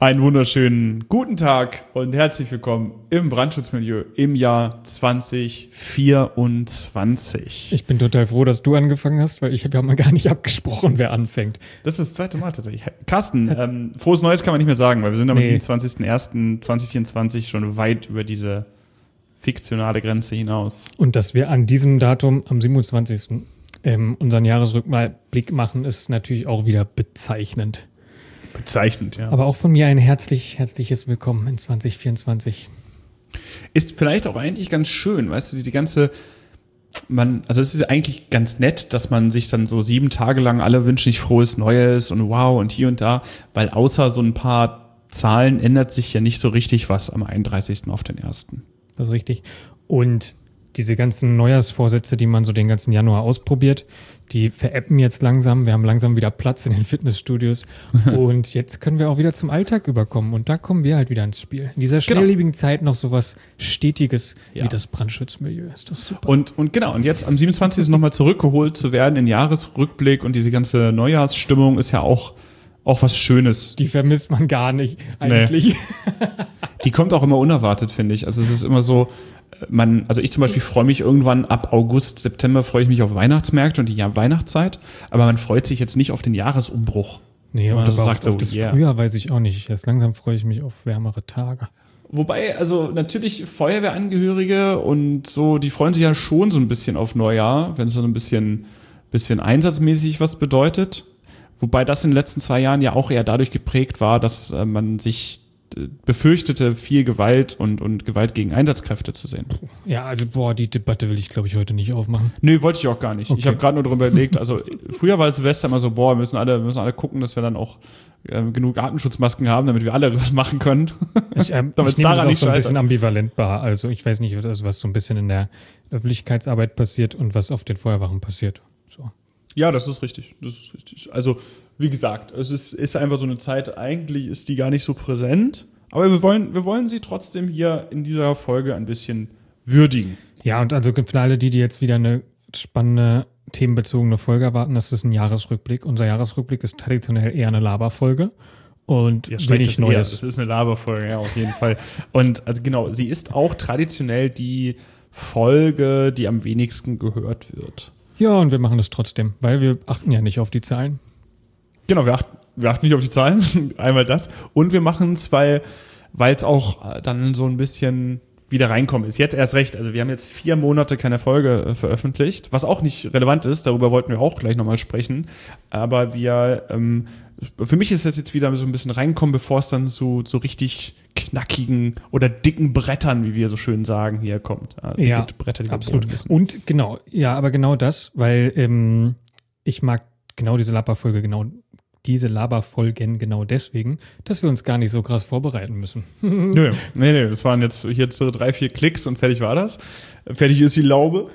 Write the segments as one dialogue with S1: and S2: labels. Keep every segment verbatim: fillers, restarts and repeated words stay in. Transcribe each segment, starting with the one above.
S1: Einen wunderschönen guten Tag und herzlich willkommen im Brandschutzmilieu im Jahr zwanzig vierundzwanzig.
S2: Ich bin total froh, dass du angefangen hast, weil ich habe ja mal gar nicht abgesprochen, wer anfängt.
S1: Das ist das zweite Mal tatsächlich. Carsten, ähm, frohes Neues kann man nicht mehr sagen, weil wir sind am
S2: Nee.
S1: siebenundzwanzigsten ersten zweitausendvierundzwanzig schon weit über diese fiktionale Grenze hinaus.
S2: Und dass wir an diesem Datum, am siebenundzwanzigsten Ähm, unseren Jahresrückblick machen, ist natürlich auch wieder bezeichnend.
S1: Bezeichnend, ja.
S2: Aber auch von mir ein herzlich, herzliches Willkommen in zwanzig vierundzwanzig.
S1: Ist vielleicht auch eigentlich ganz schön, weißt du, diese ganze, man, also es ist eigentlich ganz nett, dass man sich dann so sieben Tage lang alle wünschen sich frohes Neues und wow und hier und da, weil außer so ein paar Zahlen ändert sich ja nicht so richtig was am einunddreißigsten auf den ersten
S2: Das ist richtig. Und diese ganzen Neujahrsvorsätze, die man so den ganzen Januar ausprobiert, die veräppen jetzt langsam. Wir haben langsam wieder Platz in den Fitnessstudios. Und jetzt können wir auch wieder zum Alltag überkommen. Und da kommen wir halt wieder ins Spiel. In dieser schnelllebigen genau. Zeit noch sowas Stetiges
S1: ja.
S2: wie das Brandschutzmilieu. Ist das super.
S1: Und, und genau, und jetzt am siebenundzwanzigsten nochmal zurückgeholt zu werden in Jahresrückblick und diese ganze Neujahrsstimmung ist ja auch, auch was Schönes.
S2: Die vermisst man gar nicht eigentlich. Nee.
S1: Die kommt auch immer unerwartet, finde ich. Also es ist immer so, man, also ich zum Beispiel freue mich irgendwann ab August, September freue ich mich auf Weihnachtsmärkte und die Weihnachtszeit, aber man freut sich jetzt nicht auf den Jahresumbruch.
S2: Nee, und das sagt
S1: so,
S2: auf das
S1: yeah.
S2: Frühjahr weiß ich auch nicht. Erst langsam freue ich mich auf wärmere Tage.
S1: Wobei, also natürlich Feuerwehrangehörige und so, die freuen sich ja schon so ein bisschen auf Neujahr, wenn es so ein bisschen, bisschen einsatzmäßig was bedeutet. Wobei das in den letzten zwei Jahren ja auch eher dadurch geprägt war, dass äh, man sich befürchtete, viel Gewalt und, und Gewalt gegen Einsatzkräfte zu sehen.
S2: Ja, also boah, die Debatte will ich, glaube ich, heute nicht aufmachen.
S1: Nö, wollte ich auch gar nicht. Okay. Ich habe gerade nur darüber überlegt, also früher war Silvester immer so, boah, wir müssen alle, wir müssen alle gucken, dass wir dann auch äh, genug Atemschutzmasken haben, damit wir alle was machen können.
S2: Ich, ähm, ich nehme das auch so ein bisschen ambivalent wahr. Also ich weiß nicht, also was so ein bisschen in der Öffentlichkeitsarbeit passiert und was auf den Feuerwachen passiert. So.
S1: Ja, das ist richtig. Das ist richtig. Also, wie gesagt, es ist, ist einfach so eine Zeit, eigentlich ist die gar nicht so präsent, aber wir wollen, wir wollen sie trotzdem hier in dieser Folge ein bisschen würdigen.
S2: Ja, und also für alle die, die jetzt wieder eine spannende, themenbezogene Folge erwarten, das ist ein Jahresrückblick. Unser Jahresrückblick ist traditionell eher eine Laberfolge und
S1: ja,
S2: wenig Neues.
S1: Das ist eine Laberfolge, ja, auf jeden Fall. Und also genau, sie ist auch traditionell die Folge, die am wenigsten gehört wird.
S2: Ja, und wir machen das trotzdem, weil wir achten ja nicht auf die Zahlen.
S1: Genau, wir achten, wir achten nicht auf die Zahlen, einmal das. Und wir machen es, weil es auch dann so ein bisschen wieder reinkommen ist. Jetzt erst recht, also wir haben jetzt vier Monate keine Folge äh, veröffentlicht, was auch nicht relevant ist, darüber wollten wir auch gleich nochmal sprechen. Aber wir, ähm, für mich ist das jetzt wieder so ein bisschen reinkommen, bevor es dann zu so richtig knackigen oder dicken Brettern, wie wir so schön sagen, hier kommt.
S2: Ja, ja Bretter, die absolut. Und genau, ja, aber genau das, weil ähm, ich mag genau diese Laberfolge, genau diese Laberfolgen genau deswegen, dass wir uns gar nicht so krass vorbereiten müssen.
S1: Nö, nee, nee, das waren jetzt hier so drei, vier Klicks und fertig war das. Fertig ist die Laube.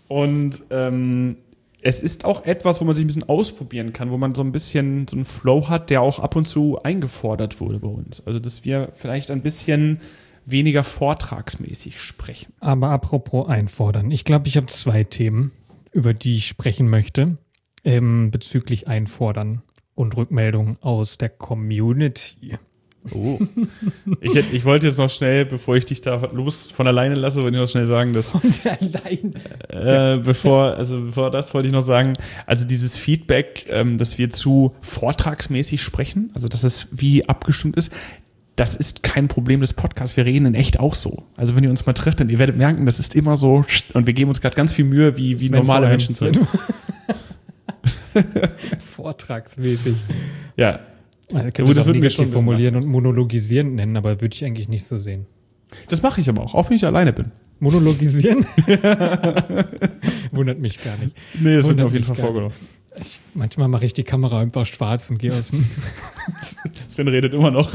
S1: Und ähm, es ist auch etwas, wo man sich ein bisschen ausprobieren kann, wo man so ein bisschen so einen Flow hat, der auch ab und zu eingefordert wurde bei uns. Also, dass wir vielleicht ein bisschen weniger vortragsmäßig sprechen.
S2: Aber apropos einfordern. Ich glaube, ich habe zwei Themen, über die ich sprechen möchte, ähm, bezüglich Einfordern und Rückmeldungen aus der Community.
S1: Oh. Ich, hätte, ich wollte jetzt noch schnell, bevor ich dich da los von alleine lasse, wollte ich noch schnell sagen, dass.
S2: Von alleine?
S1: Äh, bevor, also bevor das wollte ich noch sagen, also dieses Feedback, ähm, dass wir zu vortragsmäßig sprechen, also dass es wie abgestimmt ist, das ist kein Problem des Podcasts. Wir reden in echt auch so. Also wenn ihr uns mal trifft, dann ihr werdet merken, das ist immer so und wir geben uns gerade ganz viel Mühe, wie, wie normale Menschen zu sind.
S2: Vortragsmäßig.
S1: Ja.
S2: Man könnte es auch negativ formulieren und monologisieren nennen, aber würde ich eigentlich nicht so sehen.
S1: Das mache ich aber auch, auch wenn ich alleine bin.
S2: Monologisieren? Wundert mich gar nicht.
S1: Nee, das wird mir auf jeden Fall vorgenommen.
S2: Ich, manchmal mache ich die Kamera einfach schwarz und gehe aus dem...
S1: Sven redet immer noch.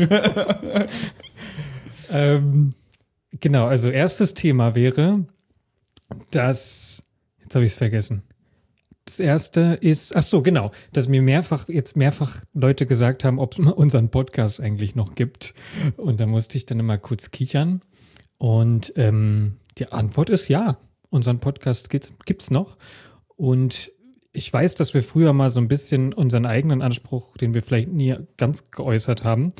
S2: ähm, genau, also erstes Thema wäre, dass... Jetzt habe ich es vergessen. Das erste ist, ach so, genau, dass mir mehrfach, jetzt mehrfach Leute gesagt haben, ob es unseren Podcast eigentlich noch gibt. Und da musste ich dann immer kurz kichern. Und ähm, die Antwort ist ja, unseren Podcast gibt's, gibt's noch. Und ich weiß, dass wir früher mal so ein bisschen unseren eigenen Anspruch, den wir vielleicht nie ganz geäußert haben,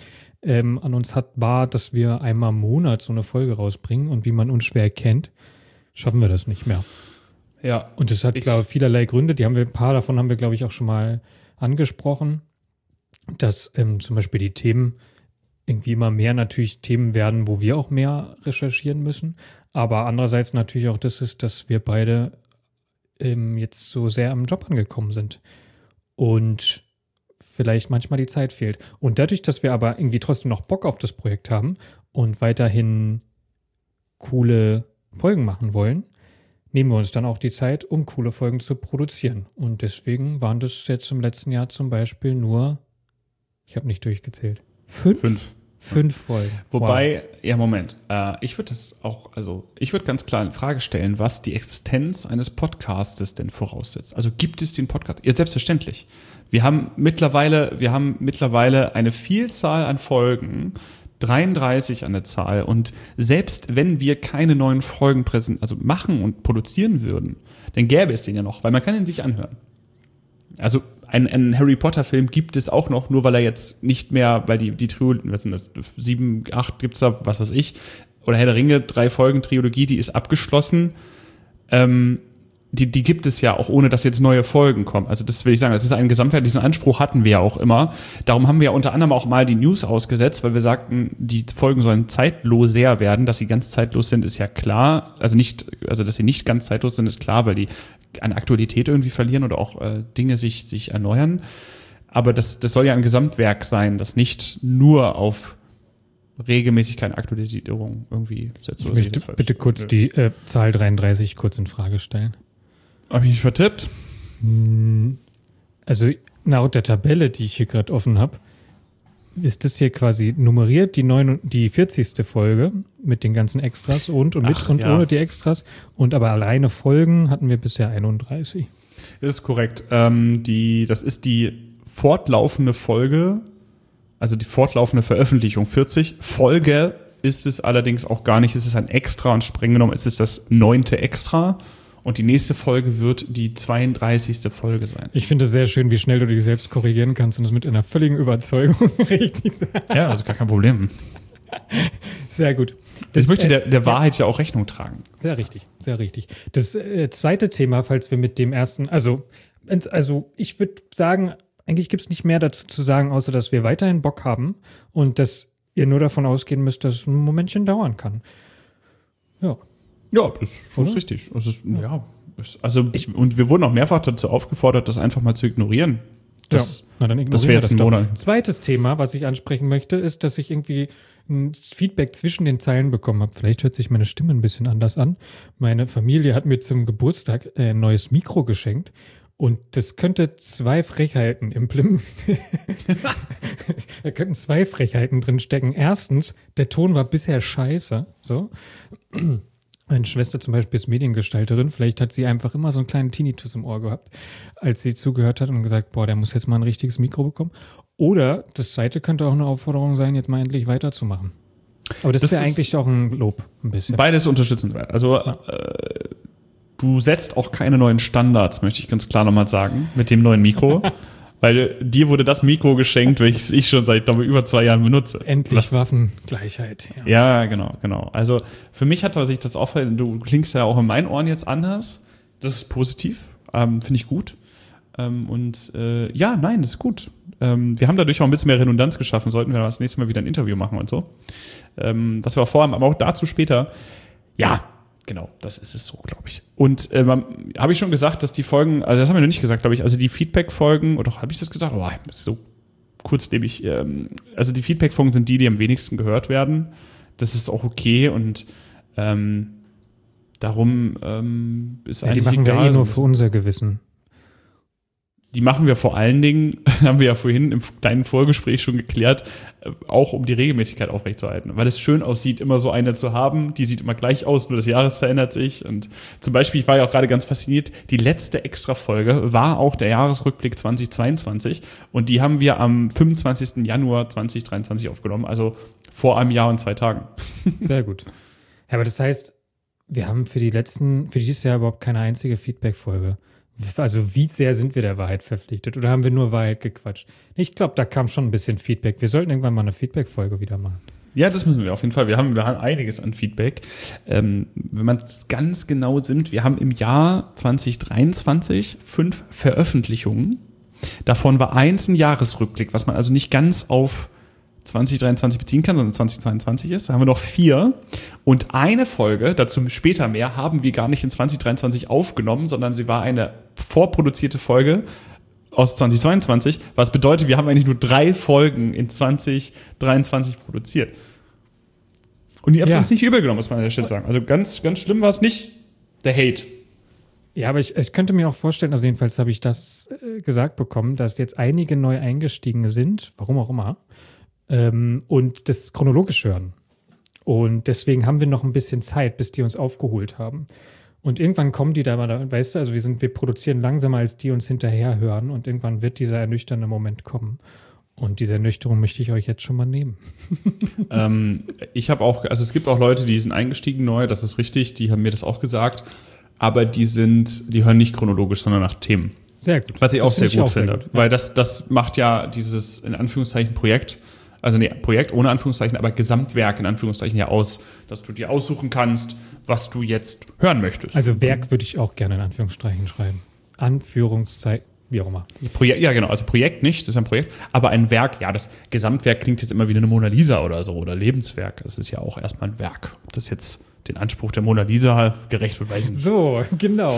S2: ähm, an uns hat, war, dass wir einmal im Monat so eine Folge rausbringen und wie man uns schwer kennt, schaffen wir das nicht mehr.
S1: Ja.
S2: Und das hat, glaube ich, vielerlei Gründe. Die haben wir, ein paar davon haben wir, glaube ich, auch schon mal angesprochen, dass ähm, zum Beispiel die Themen irgendwie immer mehr natürlich Themen werden, wo wir auch mehr recherchieren müssen. Aber andererseits natürlich auch das ist, dass wir beide ähm, jetzt so sehr am Job angekommen sind. Und vielleicht manchmal die Zeit fehlt. Und dadurch, dass wir aber irgendwie trotzdem noch Bock auf das Projekt haben und weiterhin coole Folgen machen wollen, nehmen wir uns dann auch die Zeit, um coole Folgen zu produzieren. Und deswegen waren das jetzt im letzten Jahr zum Beispiel nur, ich habe nicht durchgezählt, fünf?
S1: Fünf.
S2: Fünf Folgen.
S1: Wobei, wow. ja, Moment, äh, ich würde das auch, also ich würde ganz klar in Frage stellen, was die Existenz eines Podcastes denn voraussetzt. Also gibt es den Podcast? Ja, selbstverständlich. Wir haben mittlerweile, wir haben mittlerweile eine Vielzahl an Folgen, dreiunddreißig an der Zahl. Und selbst wenn wir keine neuen Folgen präsent, also machen und produzieren würden, dann gäbe es den ja noch, weil man kann ihn sich anhören. Also ein, ein Harry Potter-Film gibt es auch noch, nur weil er jetzt nicht mehr, weil die, die Trilogie, was sind das, sieben, acht gibt's da, was weiß ich, oder Herr der Ringe, drei Folgen Trilogie, die ist abgeschlossen. Ähm, die, die gibt es ja auch, ohne dass jetzt neue Folgen kommen. Also das will ich sagen, das ist ein Gesamtwerk, diesen Anspruch hatten wir ja auch immer. Darum haben wir ja unter anderem auch mal die News ausgesetzt, weil wir sagten, die Folgen sollen zeitloser werden. Dass sie ganz zeitlos sind, ist ja klar. Also nicht, also dass sie nicht ganz zeitlos sind, ist klar, weil die an Aktualität irgendwie verlieren oder auch äh, Dinge sich, sich erneuern. Aber das, das soll ja ein Gesamtwerk sein, das nicht nur auf Regelmäßigkeit und Aktualisierung irgendwie setzt.
S2: Ich möchte bitte kurz die äh, Zahl dreiunddreißig kurz in Frage stellen.
S1: Habe ich mich vertippt?
S2: Also laut der Tabelle, die ich hier gerade offen habe, ist das hier quasi nummeriert, die, neun, die vierzigste Folge mit den ganzen Extras und, und mit
S1: Ach,
S2: und
S1: ja.
S2: ohne die Extras. Und aber alleine Folgen hatten wir bisher einunddreißig.
S1: Das ist korrekt. Ähm, die, das ist die fortlaufende Folge, also die fortlaufende Veröffentlichung vierzig. Folge ist es allerdings auch gar nicht. Es ist ein Extra und streng genommen ist es das neunte Extra. Und die nächste Folge wird die zweiunddreißigste Folge sein.
S2: Ich finde es sehr schön, wie schnell du dich selbst korrigieren kannst und das mit einer völligen Überzeugung richtig sagst.
S1: Ja, also gar kein Problem.
S2: Sehr gut.
S1: Das, ich möchte der, der Wahrheit ja. ja auch Rechnung tragen.
S2: Sehr richtig, sehr richtig. Das äh, zweite Thema, falls wir mit dem ersten, also, also ich würde sagen, eigentlich gibt es nicht mehr dazu zu sagen, außer dass wir weiterhin Bock haben und dass ihr nur davon ausgehen müsst, dass es ein Momentchen dauern kann. Ja.
S1: Ja, das ist schon richtig. Das ist, ja. ja, also ich, und wir wurden auch mehrfach dazu aufgefordert, das einfach mal zu ignorieren. Das,
S2: ja, na dann ignorieren
S1: das wäre jetzt ein Monat.
S2: Zweites Thema, was ich ansprechen möchte, ist, dass ich irgendwie ein Feedback zwischen den Zeilen bekommen habe. Vielleicht hört sich meine Stimme ein bisschen anders an. Meine Familie hat mir zum Geburtstag ein neues Mikro geschenkt. Und das könnte zwei Frechheiten implementieren. Da könnten zwei Frechheiten drin stecken. Erstens, der Ton war bisher scheiße. So. Meine Schwester zum Beispiel ist Mediengestalterin. Vielleicht hat sie einfach immer so einen kleinen Tinnitus im Ohr gehabt, als sie zugehört hat und gesagt, boah, der muss jetzt mal ein richtiges Mikro bekommen. Oder das zweite könnte auch eine Aufforderung sein, jetzt mal endlich weiterzumachen. Aber das, das ist ja eigentlich auch ein Lob, ein bisschen.
S1: Beides unterstützenswert. Also ja. äh, du setzt auch keine neuen Standards, möchte ich ganz klar nochmal sagen, mit dem neuen Mikro. Weil dir wurde das Mikro geschenkt, welches ich schon seit, glaube ich, über zwei Jahren benutze.
S2: Endlich das, Waffengleichheit.
S1: Ja. ja, genau, genau. Also für mich hat sich das auch, du klingst ja auch in meinen Ohren jetzt anders. Das ist positiv, ähm, finde ich gut. Ähm, und äh, ja, nein, das ist gut. Ähm, wir haben dadurch auch ein bisschen mehr Redundanz geschaffen, sollten wir das nächste Mal wieder ein Interview machen und so. Ähm, was wir auch vorhaben, aber auch dazu später. Ja, genau, das ist es so, glaube ich. Und äh, habe ich schon gesagt, dass die Folgen, also das haben wir noch nicht gesagt, glaube ich, also die Feedback-Folgen, oder habe ich das gesagt? Oh, so kurzlebig. Ähm, also die Feedback-Folgen sind die, die am wenigsten gehört werden. Das ist auch okay und ähm, darum ähm, ist
S2: ja,
S1: eigentlich
S2: die machen
S1: egal.
S2: wir eh nur für unser Gewissen.
S1: Die machen wir vor allen Dingen, haben wir ja vorhin im kleinen Vorgespräch schon geklärt, auch um die Regelmäßigkeit aufrechtzuerhalten. Weil es schön aussieht, immer so eine zu haben, die sieht immer gleich aus, nur das Jahreszahl ändert sich. Und zum Beispiel, ich war ja auch gerade ganz fasziniert, die letzte Extra-Folge war auch der Jahresrückblick zweitausendzweiundzwanzig und die haben wir am fünfundzwanzigsten Januar zweitausenddreiundzwanzig aufgenommen, also vor einem Jahr und zwei Tagen.
S2: Sehr gut. Ja, aber das heißt, wir haben für die letzten, für dieses Jahr überhaupt keine einzige Feedback-Folge. Also wie sehr sind wir der Wahrheit verpflichtet oder haben wir nur Wahrheit gequatscht? Ich glaube, da kam schon ein bisschen Feedback. Wir sollten irgendwann mal eine Feedback-Folge wieder machen.
S1: Ja, das müssen wir auf jeden Fall. Wir haben, wir haben einiges an Feedback. Ähm, wenn man ganz genau sind, wir haben im Jahr zwanzig dreiundzwanzig fünf Veröffentlichungen. Davon war eins ein Jahresrückblick, was man also nicht ganz auf zwanzig dreiundzwanzig beziehen kann, sondern zwanzig zweiundzwanzig ist. Da haben wir noch vier. Und eine Folge, dazu später mehr, haben wir gar nicht in zwanzig dreiundzwanzig aufgenommen, sondern sie war eine vorproduzierte Folge aus zwanzig zweiundzwanzig, was bedeutet, wir haben eigentlich nur drei Folgen in zwanzig dreiundzwanzig produziert. Und ihr habt es
S2: Ja.
S1: uns nicht übel genommen, muss man an der Stelle sagen. Also ganz, ganz schlimm war es nicht, der Hate.
S2: Ja, aber ich, ich könnte mir auch vorstellen, also jedenfalls habe ich das äh, gesagt bekommen, dass jetzt einige neu eingestiegen sind, warum auch immer, ähm, und das chronologisch hören. Und deswegen haben wir noch ein bisschen Zeit, bis die uns aufgeholt haben. Und irgendwann kommen die da mal, da, weißt du, also wir sind, wir produzieren langsamer, als die uns hinterher hören und irgendwann wird dieser ernüchternde Moment kommen. Und diese Ernüchterung möchte ich euch jetzt schon mal nehmen.
S1: ähm, ich habe auch, also es gibt auch Leute, die sind eingestiegen neu, das ist richtig, die haben mir das auch gesagt, aber die sind, die hören nicht chronologisch, sondern nach Themen.
S2: Sehr gut.
S1: Was ich
S2: Das
S1: auch sehr
S2: finde
S1: gut
S2: ich auch sehr
S1: finde,
S2: gut, ja.
S1: weil das, das macht ja dieses, in Anführungszeichen, Projekt, also nee, Projekt ohne Anführungszeichen, aber Gesamtwerk in Anführungszeichen ja aus, dass du dir aussuchen kannst, was du jetzt hören möchtest.
S2: Also Werk würde ich auch gerne in Anführungszeichen schreiben. Anführungszeichen, wie auch immer.
S1: Projekt, ja genau, also Projekt nicht, das ist ein Projekt, aber ein Werk, ja, das Gesamtwerk klingt jetzt immer wie eine Mona Lisa oder so, oder Lebenswerk, das ist ja auch erstmal ein Werk. Ob das jetzt den Anspruch der Mona Lisa gerecht wird, weiß ich nicht.
S2: So, genau.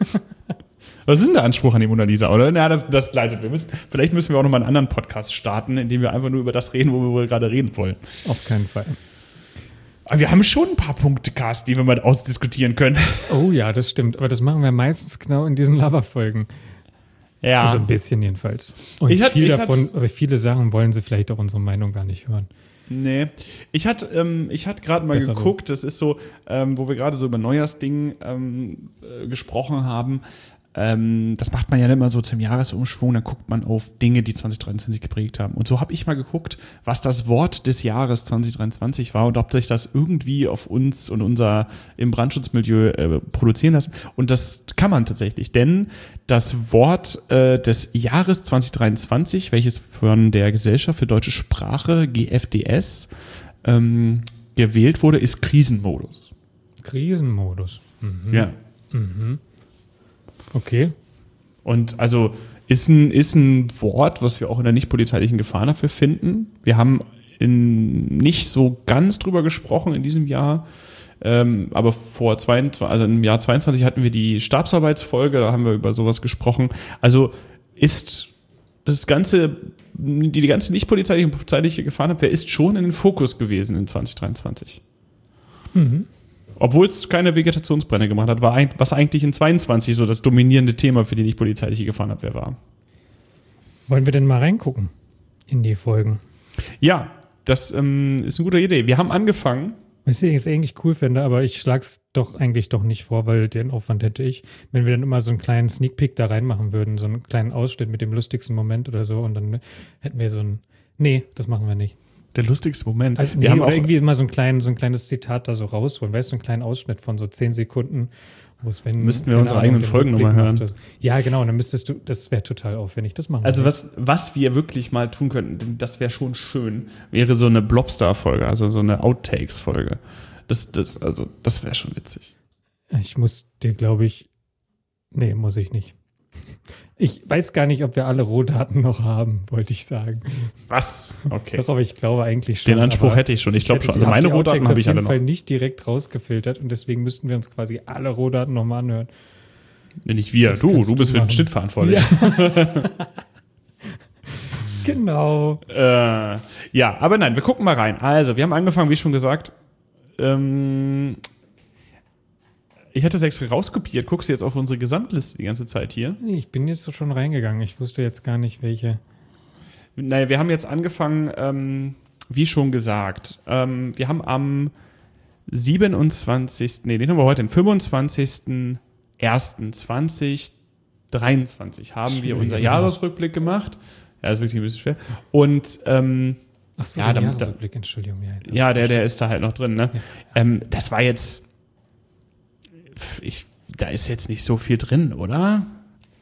S1: Was ist denn der Anspruch an die Mona Lisa, oder? Na, das, das gleitet. Wir müssen, vielleicht müssen wir auch noch mal einen anderen Podcast starten, in dem wir einfach nur über das reden, wo wir wohl gerade reden wollen.
S2: Auf keinen Fall.
S1: Aber wir haben schon ein paar Punkte, Carsten, die wir mal ausdiskutieren können.
S2: Oh ja, das stimmt. Aber das machen wir meistens genau in diesen Lava-Folgen.
S1: Ja.
S2: Also ein bisschen jedenfalls. Und
S1: Ich hatte-
S2: viel
S1: ich
S2: davon,
S1: hatte-
S2: aber viele Sachen wollen sie vielleicht auch unsere Meinung gar nicht hören.
S1: Nee. Ich hatte ähm, ich hatte gerade mal
S2: Besser so.
S1: geguckt, das ist so, ähm, wo wir gerade so über Neujahrsdingen ähm, äh, gesprochen haben. Ähm, das macht man ja immer so zum Jahresumschwung, dann guckt man auf Dinge, die zwanzig dreiundzwanzig geprägt haben. Und so habe ich mal geguckt, was das Wort des Jahres zwanzig dreiundzwanzig war und ob sich das irgendwie auf uns und unser im Brandschutzmilieu äh, produzieren lassen. Und das kann man tatsächlich, denn das Wort äh, des Jahres zwanzig dreiundzwanzig, welches von der Gesellschaft für deutsche Sprache, G F D S, ähm, gewählt wurde, ist Krisenmodus.
S2: Krisenmodus. Mhm.
S1: Ja.
S2: Okay.
S1: Und also ist ein, ist ein Wort, was wir auch in der nicht-polizeilichen Gefahrenabwehr finden. Wir haben in, nicht so ganz drüber gesprochen in diesem Jahr, ähm, aber vor zweiundzwanzig, also im Jahr zweiundzwanzig hatten wir die Stabsarbeitsfolge, da haben wir über sowas gesprochen. Also ist das ganze, die, die ganze nicht-polizeiliche polizeiliche Gefahrenabwehr ist schon in den Fokus gewesen in zwanzig dreiundzwanzig. Obwohl es keine Vegetationsbrände gemacht hat, war ein, was eigentlich in zweiundzwanzig so das dominierende Thema für die nicht-polizeiliche Gefahrenabwehr war.
S2: Wollen wir denn mal reingucken in die Folgen?
S1: Ja, das ähm, ist eine gute Idee. Wir haben angefangen.
S2: Was ich jetzt eigentlich cool finde, aber ich schlag's doch eigentlich doch nicht vor, weil den Aufwand hätte ich, wenn wir dann immer so einen kleinen Sneak Peek da reinmachen würden, so einen kleinen Ausschnitt mit dem lustigsten Moment oder so und dann hätten wir so ein, nee, das machen wir nicht.
S1: Der lustigste Moment.
S2: Also, nee,
S1: wir haben
S2: oder
S1: auch,
S2: irgendwie mal so ein, klein, so ein kleines Zitat da so rausholen, weißt du, so einen kleinen Ausschnitt von so zehn Sekunden, wo es, wenn.
S1: Müssten wir
S2: keine
S1: unsere
S2: Ahnung,
S1: eigenen
S2: den
S1: Folgen
S2: Rückblick
S1: nochmal hören.
S2: macht oder so. Ja, genau, und dann müsstest du, das wäre total aufwendig, das machen wir
S1: also
S2: nicht.
S1: was, was wir wirklich mal tun könnten, denn das wäre schon schön, wäre so eine Blobstar-Folge, also so eine Outtakes-Folge. Das, das, also, das wäre schon witzig.
S2: Ich muss dir, glaube ich, nee, muss ich nicht. Ich weiß gar nicht, ob wir alle Rohdaten noch haben, wollte ich sagen.
S1: Was? Okay.
S2: Doch, aber ich glaube eigentlich schon.
S1: Den Anspruch
S2: aber
S1: hätte ich schon. Ich glaube
S2: hätte
S1: schon.
S2: die-
S1: Also meine
S2: hab die
S1: Rohdaten
S2: Outtakes
S1: habe ich alle
S2: auf
S1: noch.
S2: jeden Fall nicht direkt rausgefiltert und deswegen müssten wir uns quasi alle Rohdaten nochmal anhören.
S1: Nee, nicht wir,
S2: Das
S1: du.
S2: kannst
S1: Du
S2: du
S1: bist für den
S2: machen.
S1: Schnitt verantwortlich.
S2: Genau.
S1: Äh, ja, aber nein, wir gucken mal rein. Also, wir haben angefangen, wie schon gesagt. Ähm, ich hatte es extra rauskopiert. Guckst du jetzt auf unsere Gesamtliste die ganze Zeit hier?
S2: Nee, ich bin jetzt schon reingegangen. Ich wusste jetzt gar nicht, welche.
S1: Naja, wir haben jetzt angefangen, ähm, wie schon gesagt. Ähm, wir haben am siebenundzwanzigsten Nee, den haben wir heute, den fünfundzwanzigsten ersten zweitausenddreiundzwanzig haben wir unser
S2: Schwierig,
S1: Jahresrückblick gemacht. Ja, das ist wirklich ein bisschen schwer. Und ähm,
S2: Ach so,
S1: Ja,
S2: ja,
S1: da-
S2: der Jahresrückblick, Entschuldigung. Ja, jetzt hab
S1: ja,
S2: ich's
S1: der, der
S2: verstanden.
S1: ist da halt noch drin, ne? Ähm, das war jetzt, ich, da ist jetzt nicht so viel drin, oder?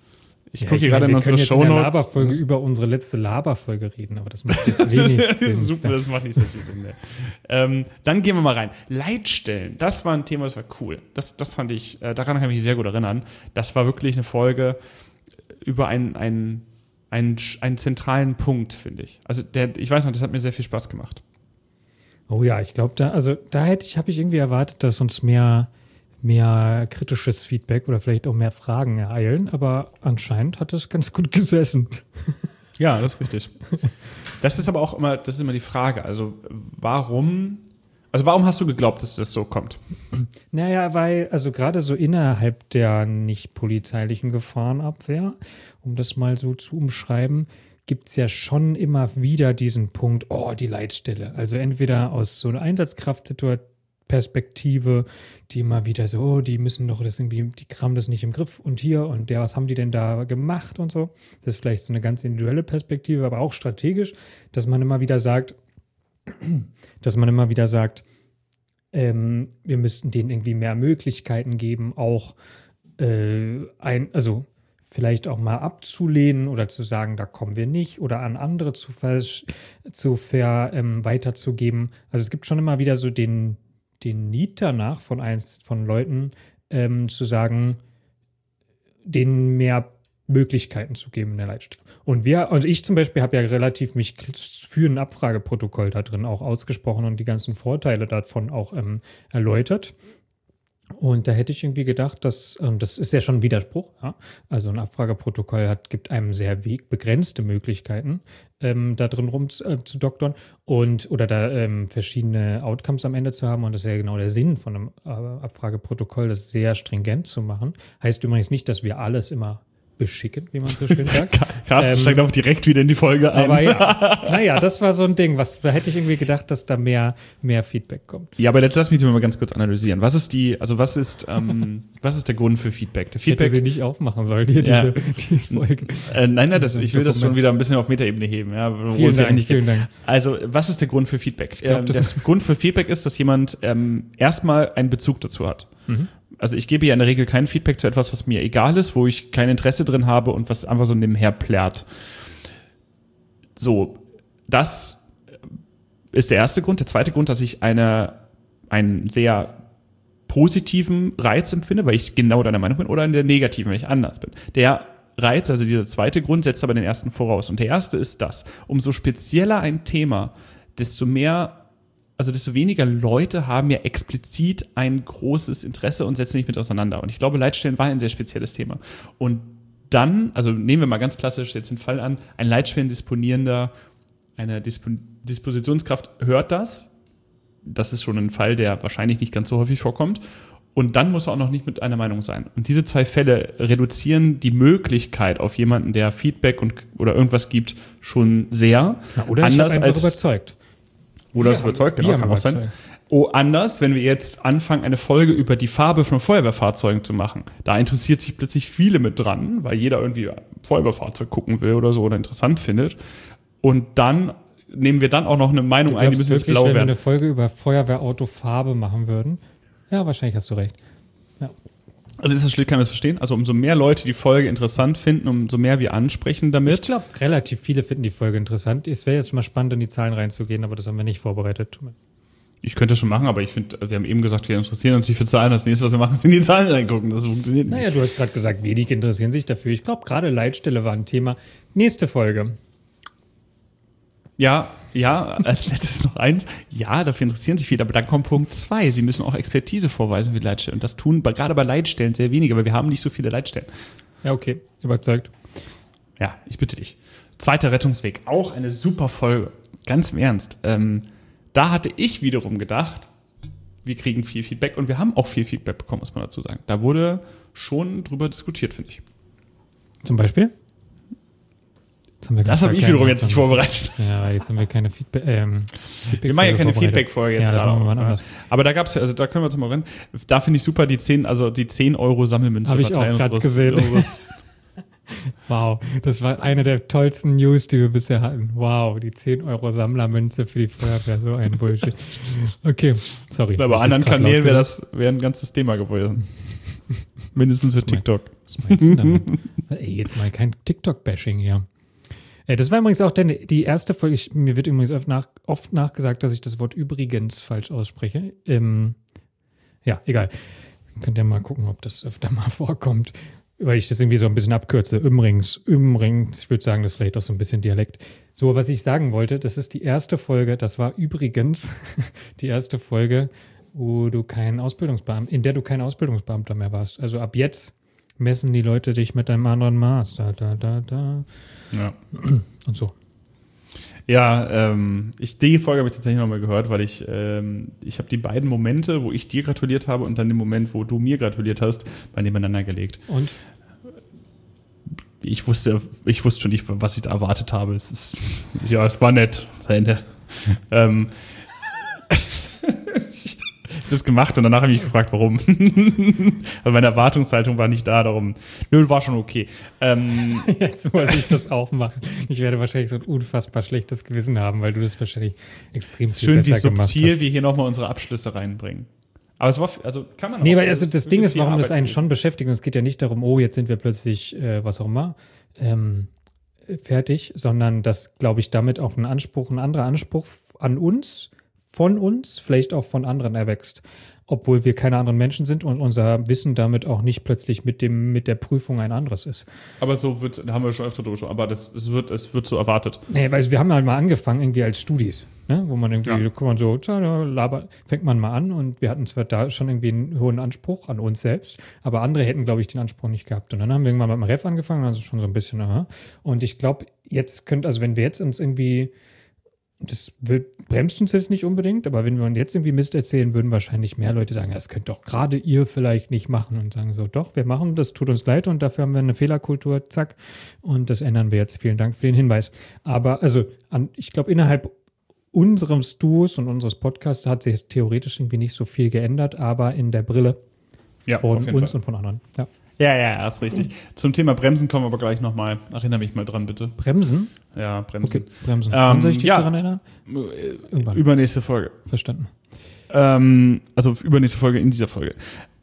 S1: Ich
S2: Ja,
S1: gucke hier
S2: meine,
S1: gerade in
S2: wir
S1: unsere
S2: können jetzt in der
S1: Shownotes.
S2: Laberfolge über unsere letzte Laberfolge reden, aber das macht jetzt wenig Sinn.
S1: Super, das macht nicht so viel Sinn mehr. ähm, dann gehen wir mal rein. Leitstellen, das war ein Thema, das war cool. Das, das fand ich, äh, daran kann ich mich sehr gut erinnern. Das war wirklich eine Folge über einen, einen, einen, einen zentralen Punkt, finde ich. Also der, ich weiß noch, das hat mir sehr viel Spaß gemacht.
S2: Oh ja, ich glaube, da, also da hätte ich, habe ich irgendwie erwartet, dass uns mehr, mehr kritisches Feedback oder vielleicht auch mehr Fragen ereilen, aber anscheinend hat es ganz gut gesessen.
S1: Ja, das ist richtig. Das ist aber auch immer, das ist immer die Frage. Also warum, also warum hast du geglaubt, dass das so kommt?
S2: Naja, weil, also gerade so innerhalb der nicht polizeilichen Gefahrenabwehr, um das mal so zu umschreiben, gibt es ja schon immer wieder diesen Punkt, oh, die Leitstelle. Also entweder aus so einer Einsatzkraftperspektive, die immer wieder so, oh, die müssen doch das irgendwie, die kramen das nicht im Griff und hier und der, was haben die denn da gemacht und so. Das ist vielleicht so eine ganz individuelle Perspektive, aber auch strategisch, dass man immer wieder sagt, dass man immer wieder sagt, ähm, wir müssten denen irgendwie mehr Möglichkeiten geben, auch äh, ein, also vielleicht auch mal abzulehnen oder zu sagen, da kommen wir nicht oder an andere zu, vers- zu ver, ähm, weiterzugeben. Also es gibt schon immer wieder so den, den Need danach von, eins, von Leuten ähm, zu sagen, denen mehr Möglichkeiten zu geben in der Leitstelle. Und wir, und ich zum Beispiel habe ja relativ mich für ein Abfrageprotokoll da drin auch ausgesprochen und die ganzen Vorteile davon auch ähm, erläutert. Und da hätte ich irgendwie gedacht, dass, und das ist ja schon ein Widerspruch, ja? Also ein Abfrageprotokoll hat, gibt einem sehr we- begrenzte Möglichkeiten, ähm, da drin rum zu, äh, zu doktern und oder da ähm, verschiedene Outcomes am Ende zu haben. Und das ist ja genau der Sinn von einem äh, Abfrageprotokoll, das sehr stringent zu machen. Heißt übrigens nicht, dass wir alles immer beschicken, wie man so schön sagt.
S1: Carsten
S2: Ähm,
S1: steigt auch direkt wieder in die Folge ein.
S2: Aber ja, naja, das war so ein Ding, was, da hätte ich irgendwie gedacht, dass da mehr, mehr Feedback kommt.
S1: Ja, aber jetzt lass mich mal ganz kurz analysieren. Was ist die, also was ist, ähm, was ist der Grund für Feedback? Der
S2: Ich hätte
S1: Feedback,
S2: sie nicht aufmachen sollen, hier,
S1: Ja.
S2: diese, diese Folge.
S1: äh, nein, nein, das,
S2: Das
S1: ich will das
S2: Dokument.
S1: schon wieder ein bisschen auf Metaebene heben. Ja, wo
S2: Vielen
S1: es ja
S2: Dank,
S1: eigentlich
S2: vielen
S1: geht.
S2: Dank.
S1: Also, was ist der Grund für Feedback?
S2: glaub,
S1: ähm,
S2: das
S1: der
S2: ist-
S1: Grund für Feedback ist, dass jemand ähm, erstmal einen Bezug dazu hat.
S2: Mhm.
S1: Also ich gebe ja in der Regel kein Feedback zu etwas, was mir egal ist, wo ich kein Interesse drin habe und was einfach so nebenher plärt. So, das ist der erste Grund. Der zweite Grund, dass ich eine, einen sehr positiven Reiz empfinde, weil ich genau deiner Meinung bin, oder einen der negativen, weil ich anders bin. Der Reiz, also dieser zweite Grund, setzt aber den ersten voraus. Und der erste ist das: Umso spezieller ein Thema, desto mehr Also desto weniger Leute haben ja explizit ein großes Interesse und setzen sich mit auseinander. Und ich glaube, Leitstellen war ein sehr spezielles Thema. Und dann, also nehmen wir mal ganz klassisch jetzt den Fall an, ein Leitstellendisponierender, eine Dispo- Dispositionskraft hört das. Das ist schon ein Fall, der wahrscheinlich nicht ganz so häufig vorkommt. Und dann muss er auch noch nicht mit einer Meinung sein. Und diese zwei Fälle reduzieren die Möglichkeit auf jemanden, der Feedback und, oder irgendwas gibt, schon sehr.
S2: Ja, oder ich habe
S1: Anders
S2: einfach
S1: als-
S2: überzeugt.
S1: Oder
S2: Wir
S1: es
S2: haben-
S1: überzeugt,
S2: wir
S1: genau,
S2: haben
S1: kann auch sein.
S2: überzeugt.
S1: Oh, anders, wenn wir jetzt anfangen, eine Folge über die Farbe von Feuerwehrfahrzeugen zu machen. Da interessiert sich plötzlich viele mit dran, weil jeder irgendwie ein Feuerwehrfahrzeug gucken will oder so oder interessant findet. Und dann nehmen wir dann auch noch eine Meinung
S2: Du
S1: ein, die
S2: glaubst
S1: müssen jetzt
S2: wirklich,
S1: blau
S2: wenn wir
S1: werden.
S2: eine Folge über Feuerwehrauto-Farbe machen würden? Ja, wahrscheinlich hast du recht.
S1: Also ist das schlicht, kann man das verstehen? Also umso mehr Leute die Folge interessant finden, umso mehr wir ansprechen
S2: Ich
S1: damit.
S2: glaube, relativ viele finden die Folge interessant. Es wäre jetzt mal spannend, in die Zahlen reinzugehen, aber das haben wir nicht vorbereitet.
S1: Ich könnte das schon machen, aber ich finde, wir haben eben gesagt, wir interessieren uns nicht für Zahlen. Das nächste, was wir machen, ist in die Zahlen reingucken. Das funktioniert nicht.
S2: Naja, du hast gerade gesagt, wenig interessieren sich dafür. Ich glaube, gerade Leitstelle war ein Thema. Nächste Folge.
S1: Ja, ja, als letztes noch eins. Ja, dafür interessieren sich viele, aber dann kommt Punkt zwei. Sie müssen auch Expertise vorweisen für die Leitstellen. Und das tun bei, gerade bei Leitstellen sehr wenige, weil wir haben nicht so viele Leitstellen.
S2: Ja, okay, überzeugt.
S1: Ja, ich bitte dich. Zweiter Rettungsweg, auch eine super Folge. Ganz im Ernst. Ähm, da hatte ich wiederum gedacht, wir kriegen viel Feedback und wir haben auch viel Feedback bekommen, muss man dazu sagen. Da wurde schon drüber diskutiert, finde ich.
S2: Zum Beispiel? Jetzt haben wir
S1: Das
S2: gar
S1: habe ich
S2: keine-
S1: wiederum jetzt nicht vorbereitet.
S2: Ja, jetzt haben wir keine Feedback. Ähm, Feedback
S1: Wir machen ja keine
S2: vorbereitet.
S1: Feedback-Folge jetzt
S2: Ja, das
S1: gerade.
S2: machen wir
S1: auf,
S2: mal
S1: ne?
S2: anders.
S1: Aber da gab's ja, also da können wir zum Mal rennen. Da finde ich super die zehn, also die zehn Euro Sammelmünze
S2: Habe ich auch gerade
S1: unseres-
S2: gesehen.
S1: unseres-
S2: Wow, das war eine der tollsten News, die wir bisher hatten. Wow, die zehn Euro Sammlermünze für die Feuerwehr, so ein Bullshit. Okay, sorry.
S1: Bei
S2: Hab ich das
S1: anderen
S2: grad
S1: Kanälen
S2: laut
S1: wäre
S2: gesagt?
S1: das wäre ein ganzes Thema gewesen. Mindestens für TikTok.
S2: Was meinst du damit? Ey, jetzt mal kein TikTok-Bashing hier. Ey, das war übrigens auch denn die erste Folge. Ich, mir wird übrigens oft, nach, oft nachgesagt, dass ich das Wort übrigens falsch ausspreche. Ähm, ja, egal. Könnt ihr mal gucken, ob das öfter mal vorkommt. Weil ich das irgendwie so ein bisschen abkürze. Übrigens, übrigens. Ich würde sagen, das ist vielleicht auch so ein bisschen Dialekt. So, was ich sagen wollte, das ist die erste Folge, das war übrigens die erste Folge, wo du kein Ausbildungsbeamter, in der du kein Ausbildungsbeamter mehr warst. Also ab jetzt messen die Leute dich mit einem anderen Maß. Da, da, da, da.
S1: Ja.
S2: Und so.
S1: Ja, ähm, ich, die Folge habe ich tatsächlich nochmal gehört, weil ich, ähm, ich habe die beiden Momente, wo ich dir gratuliert habe und dann den Moment, wo du mir gratuliert hast, bei nebeneinander gelegt.
S2: Und?
S1: Ich wusste, ich wusste schon nicht, was ich da erwartet habe. Es ist, ja, es war nett, das Ende. ähm, das gemacht und danach habe ich mich gefragt, warum. Weil meine Erwartungshaltung war nicht da, darum. Nö, war schon okay. Ähm,
S2: Jetzt muss ich das auch machen. Ich werde wahrscheinlich so ein unfassbar schlechtes Gewissen haben, weil du das wahrscheinlich extrem viel
S1: schön,
S2: besser
S1: wie
S2: gemacht
S1: subtil
S2: hast.
S1: wir hier nochmal unsere Abschlüsse reinbringen. Aber es war, also kann man
S2: Nee,
S1: auch,
S2: weil also das Ding ist, warum das einen
S1: Arbeit
S2: schon beschäftigt. Und es geht ja nicht darum, oh, jetzt sind wir plötzlich, äh, was auch immer, ähm, fertig, sondern dass, glaube ich, damit auch ein Anspruch, ein anderer Anspruch an uns, von uns, vielleicht auch von anderen erwächst. Obwohl wir keine anderen Menschen sind und unser Wissen damit auch nicht plötzlich mit dem, mit der Prüfung ein anderes ist.
S1: Aber so wird, da haben wir schon öfter drüber gesprochen, aber das, es, wird, es wird so erwartet.
S2: Nee, weil wir haben halt mal angefangen irgendwie als Studis, ne? Wo man irgendwie,
S1: Ja.
S2: guck mal so, tja, laber, fängt man mal an und wir hatten zwar da schon irgendwie einen hohen Anspruch an uns selbst, aber andere hätten, glaube ich, den Anspruch nicht gehabt. Und dann haben wir irgendwann mit dem Ref angefangen, also schon so ein bisschen, aha. Und ich glaube, jetzt könnte, also wenn wir jetzt uns irgendwie das wird, bremst uns jetzt nicht unbedingt, aber wenn wir uns jetzt irgendwie Mist erzählen, würden wahrscheinlich mehr Leute sagen, das könnt doch gerade ihr vielleicht nicht machen und sagen so, doch, wir machen, das tut uns leid und dafür haben wir eine Fehlerkultur, zack, und das ändern wir jetzt. Vielen Dank für den Hinweis. Aber also, an, ich glaube, innerhalb unserem Duos und unseres Podcasts hat sich theoretisch irgendwie nicht so viel geändert, aber in der Brille
S1: Ja,
S2: von
S1: auf jeden
S2: uns
S1: Fall.
S2: und von anderen. Ja.
S1: Ja, ja, ja, ist richtig. Zum Thema Bremsen kommen wir aber gleich nochmal. Erinnere mich mal dran, bitte.
S2: Bremsen?
S1: Ja, Bremsen.
S2: Okay, Bremsen.
S1: Ähm,
S2: Wann soll ich dich
S1: ja.
S2: daran erinnern? Irgendwann.
S1: Übernächste Folge.
S2: Verstanden.
S1: Ähm, also übernächste Folge in dieser Folge.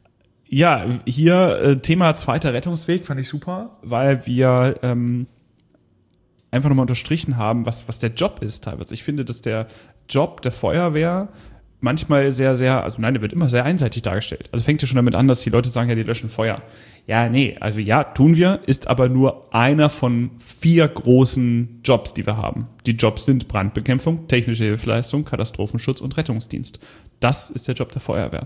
S1: Ja, hier äh, Thema zweiter Rettungsweg fand ich super, weil wir ähm, einfach nochmal unterstrichen haben, was, was der Job ist teilweise. Ich finde, dass der Job der Feuerwehr manchmal sehr, sehr, also nein, der wird immer sehr einseitig dargestellt. Also fängt ja schon damit an, dass die Leute sagen, ja, die löschen Feuer. Ja, nee, also ja, tun wir, ist aber nur einer von vier großen Jobs, die wir haben. Die Jobs sind Brandbekämpfung, technische Hilfeleistung, Katastrophenschutz und Rettungsdienst. Das ist der Job der Feuerwehr.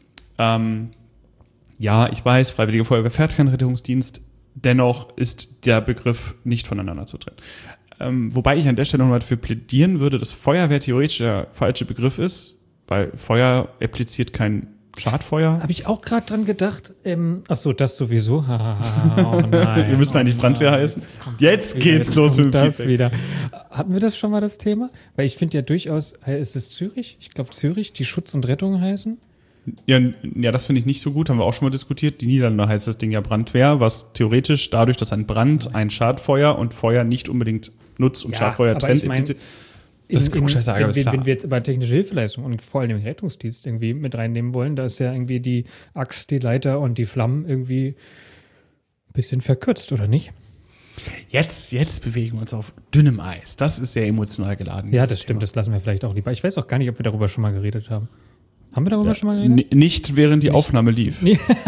S1: Ähm, ja, ich weiß, Freiwillige Feuerwehr fährt keinen Rettungsdienst, dennoch ist der Begriff nicht voneinander zu trennen. Ähm, wobei ich an der Stelle nochmal dafür plädieren würde, dass Feuerwehr theoretisch der falsche Begriff ist, weil Feuer impliziert kein Schadfeuer.
S2: Habe ich auch gerade dran gedacht. Ähm, achso, das sowieso. oh nein.
S1: Wir müssen eigentlich
S2: oh
S1: Brandwehr
S2: nein.
S1: heißen.
S2: Kommt
S1: Jetzt
S2: das
S1: geht's
S2: wieder,
S1: los
S2: kommt
S1: mit dem
S2: das
S1: Feedback.
S2: wieder. Hatten wir das schon mal, das Thema? Weil ich finde ja durchaus, hey, ist es Zürich? Ich glaube Zürich, die Schutz und Rettung heißen.
S1: Ja, ja, das finde ich nicht so gut, haben wir auch schon mal diskutiert. Die Niederlande heißt das Ding ja Brandwehr, was theoretisch dadurch, dass ein Brand, ein Schadfeuer und Feuer nicht unbedingt nutzt und
S2: Ja,
S1: Schadfeuer
S2: aber
S1: trennt.
S2: ich mein,
S1: das ist
S2: in, in,
S1: Klugscheißer, aber
S2: wenn,
S1: ist
S2: wenn,
S1: klar.
S2: wenn wir jetzt aber technische Hilfeleistung und vor allem den Rettungsdienst irgendwie mit reinnehmen wollen, da ist ja irgendwie die Axt, die Leiter und die Flammen irgendwie ein bisschen verkürzt, oder nicht?
S1: Jetzt, jetzt bewegen wir uns auf dünnem Eis. Das ist sehr emotional geladen.
S2: Ja,
S1: dieses
S2: das stimmt,
S1: Thema.
S2: das lassen wir vielleicht auch lieber. Ich weiß auch gar nicht, ob wir darüber schon mal geredet haben. Haben wir darüber schon mal geredet?
S1: N- Nicht während die
S2: Nicht.
S1: Aufnahme lief.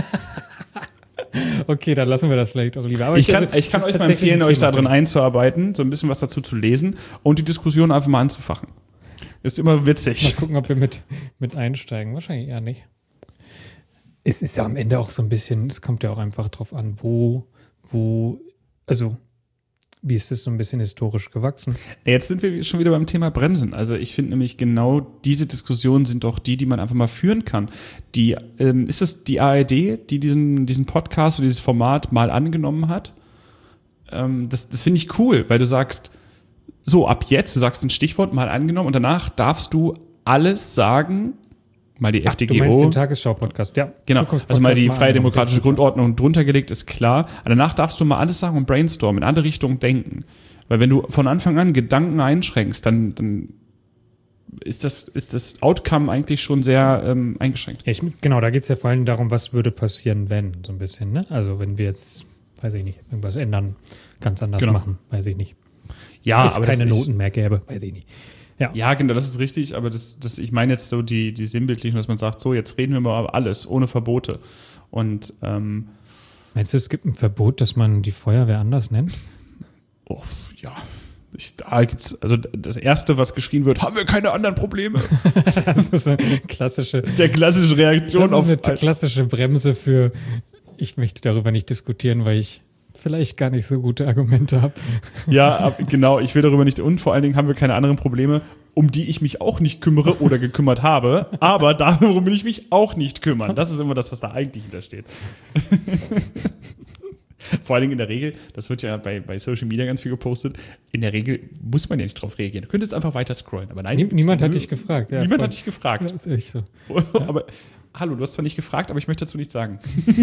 S2: Okay, dann lassen wir das vielleicht auch lieber. Aber
S1: Ich kann,
S2: also,
S1: ich kann
S2: das ist
S1: euch mal
S2: tatsächlich
S1: empfehlen,
S2: ein
S1: euch
S2: Thema
S1: da drin
S2: für mich.
S1: einzuarbeiten, so ein bisschen was dazu zu lesen und die Diskussion einfach mal anzufachen. Ist immer
S2: Mal
S1: witzig.
S2: gucken, ob wir mit, mit einsteigen. Wahrscheinlich eher nicht. Es ist ja am Ende auch so ein bisschen, es kommt ja auch einfach drauf an, wo, wo, also, wie ist das so ein bisschen historisch gewachsen?
S1: Jetzt sind wir schon wieder beim Thema Bremsen. Also ich finde nämlich genau diese Diskussionen sind doch die, die man einfach mal führen kann. Die, ähm, ist es die A R D, die diesen, diesen Podcast oder dieses Format mal angenommen hat? Ähm, das das finde ich cool, weil du sagst, so ab jetzt, du sagst ein Stichwort mal angenommen und danach darfst du alles sagen, mal die
S2: Ach,
S1: F D
S2: du
S1: G
S2: meinst
S1: O.
S2: den Tagesschau-Podcast, ja.
S1: Genau,
S2: Zukunftspodcast
S1: also mal die
S2: mal
S1: freie
S2: angenommen.
S1: demokratische
S2: Das ist
S1: Grundordnung drunter gelegt, ist klar. Aber danach darfst du mal alles sagen und brainstormen, in andere Richtungen denken. Weil wenn du von Anfang an Gedanken einschränkst, dann, dann ist das, ist das Outcome eigentlich schon sehr ähm, eingeschränkt.
S2: Ja, ich, genau, da geht es ja vor allem darum, was würde passieren, wenn, so ein bisschen, ne? Also wenn wir jetzt weiß ich nicht, irgendwas ändern, ganz anders
S1: Genau.
S2: machen, weiß ich nicht.
S1: Ja,
S2: es
S1: aber
S2: keine
S1: das
S2: Noten mehr gäbe, weiß ich nicht. Ja,
S1: Ja, genau, das ist richtig, aber das, das, ich meine jetzt so die, die Sinnbildlichen, dass man sagt, so, jetzt reden wir mal über alles, ohne Verbote. Und ähm,
S2: meinst du, es gibt ein Verbot, dass man die Feuerwehr anders nennt?
S1: oh, ja, ich, da gibt's, also das Erste, was geschrien wird, haben wir keine anderen Probleme.
S2: Das ist eine klassische,
S1: Das ist der klassische Reaktion
S2: das ist
S1: auf
S2: eine klassische Bremse für, ich möchte darüber nicht diskutieren, weil ich vielleicht gar nicht so gute Argumente habe.
S1: Ja, ab, genau, ich will darüber nicht, und vor allen Dingen haben wir keine anderen Probleme, um die ich mich auch nicht kümmere oder gekümmert habe, aber darum will ich mich auch nicht kümmern. Das ist immer das, was da eigentlich hintersteht. Vor allen Dingen in der Regel, das wird ja bei, bei Social Media ganz viel gepostet, in der Regel muss man ja nicht drauf reagieren. Du könntest einfach weiter scrollen. Aber nein,
S2: Nie, niemand hat dich gefragt. Ja,
S1: niemand
S2: voll.
S1: hat dich gefragt.
S2: Das ist echt so.
S1: Aber hallo, du hast zwar nicht gefragt, aber ich möchte dazu nichts sagen.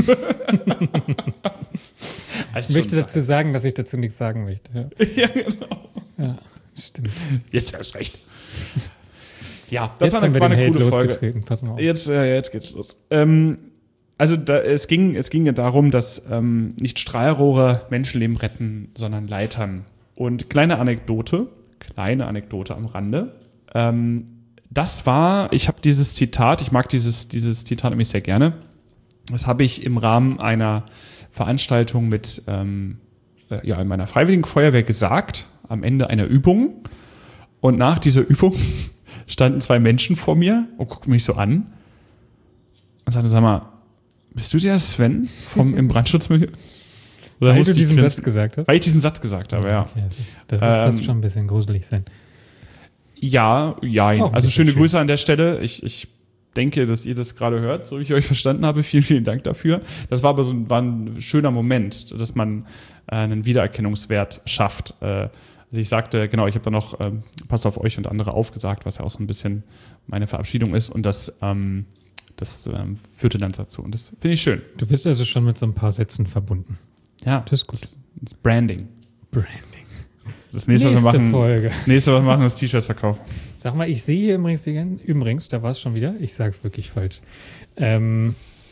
S2: Ich möchte dazu sagen, dass ich dazu nichts sagen möchte. Ja,
S1: Ja, genau.
S2: ja stimmt.
S1: Jetzt erst recht. Ja, das
S2: Jetzt
S1: war
S2: haben
S1: eine,
S2: wir
S1: war
S2: den
S1: eine
S2: Hate
S1: coole Folge.
S2: losgetreten. Pass mal auf.
S1: Jetzt, äh, jetzt geht's los. Ähm, also da, es, ging, es ging ja darum, dass ähm, nicht Strahlrohre Menschenleben retten, sondern Leitern. Und kleine Anekdote, kleine Anekdote am Rande. Ähm, das war, ich habe dieses Zitat, ich mag dieses, dieses Zitat nämlich sehr gerne. Das habe ich im Rahmen einer Veranstaltung mit, ähm, äh, ja, in meiner Freiwilligen Feuerwehr gesagt, am Ende einer Übung. Und nach dieser Übung standen zwei Menschen vor mir und guckten mich so an und sagten, sag mal, bist du der Sven vom im Brandschutzmilieu? Oder
S2: Weil
S1: musste
S2: du
S1: ich
S2: diesen
S1: grinsen?
S2: Satz gesagt hast?
S1: Weil ich diesen Satz gesagt habe, ja.
S2: Okay, das ist, das ist fast
S1: Ähm,
S2: schon ein bisschen gruselig sein.
S1: Ja, ja.
S2: Auch ein
S1: Also
S2: bisschen
S1: schöne
S2: schön.
S1: Grüße an der Stelle. Ich, ich denke, dass ihr das gerade hört, so wie ich euch verstanden habe. Vielen, vielen Dank dafür. Das war aber so ein, war ein schöner Moment, dass man äh, einen Wiedererkennungswert schafft. Äh, also ich sagte, genau, ich habe dann noch, ähm, passt auf euch und andere aufgesagt, was ja auch so ein bisschen meine Verabschiedung ist. Und das, ähm, das ähm, führte dann dazu. Und das finde ich schön.
S2: Du bist also schon mit so ein paar Sätzen verbunden.
S1: Ja,
S2: Das ist gut.
S1: Das, das Branding.
S2: Branding.
S1: Das nächste,
S2: Nächste
S1: was wir machen,
S2: Folge.
S1: das nächste, was wir machen, ist T-Shirts verkaufen.
S2: Sag mal, ich sehe hier übrigens, übrigens, da war es schon wieder, ich sage es wirklich falsch, ähm,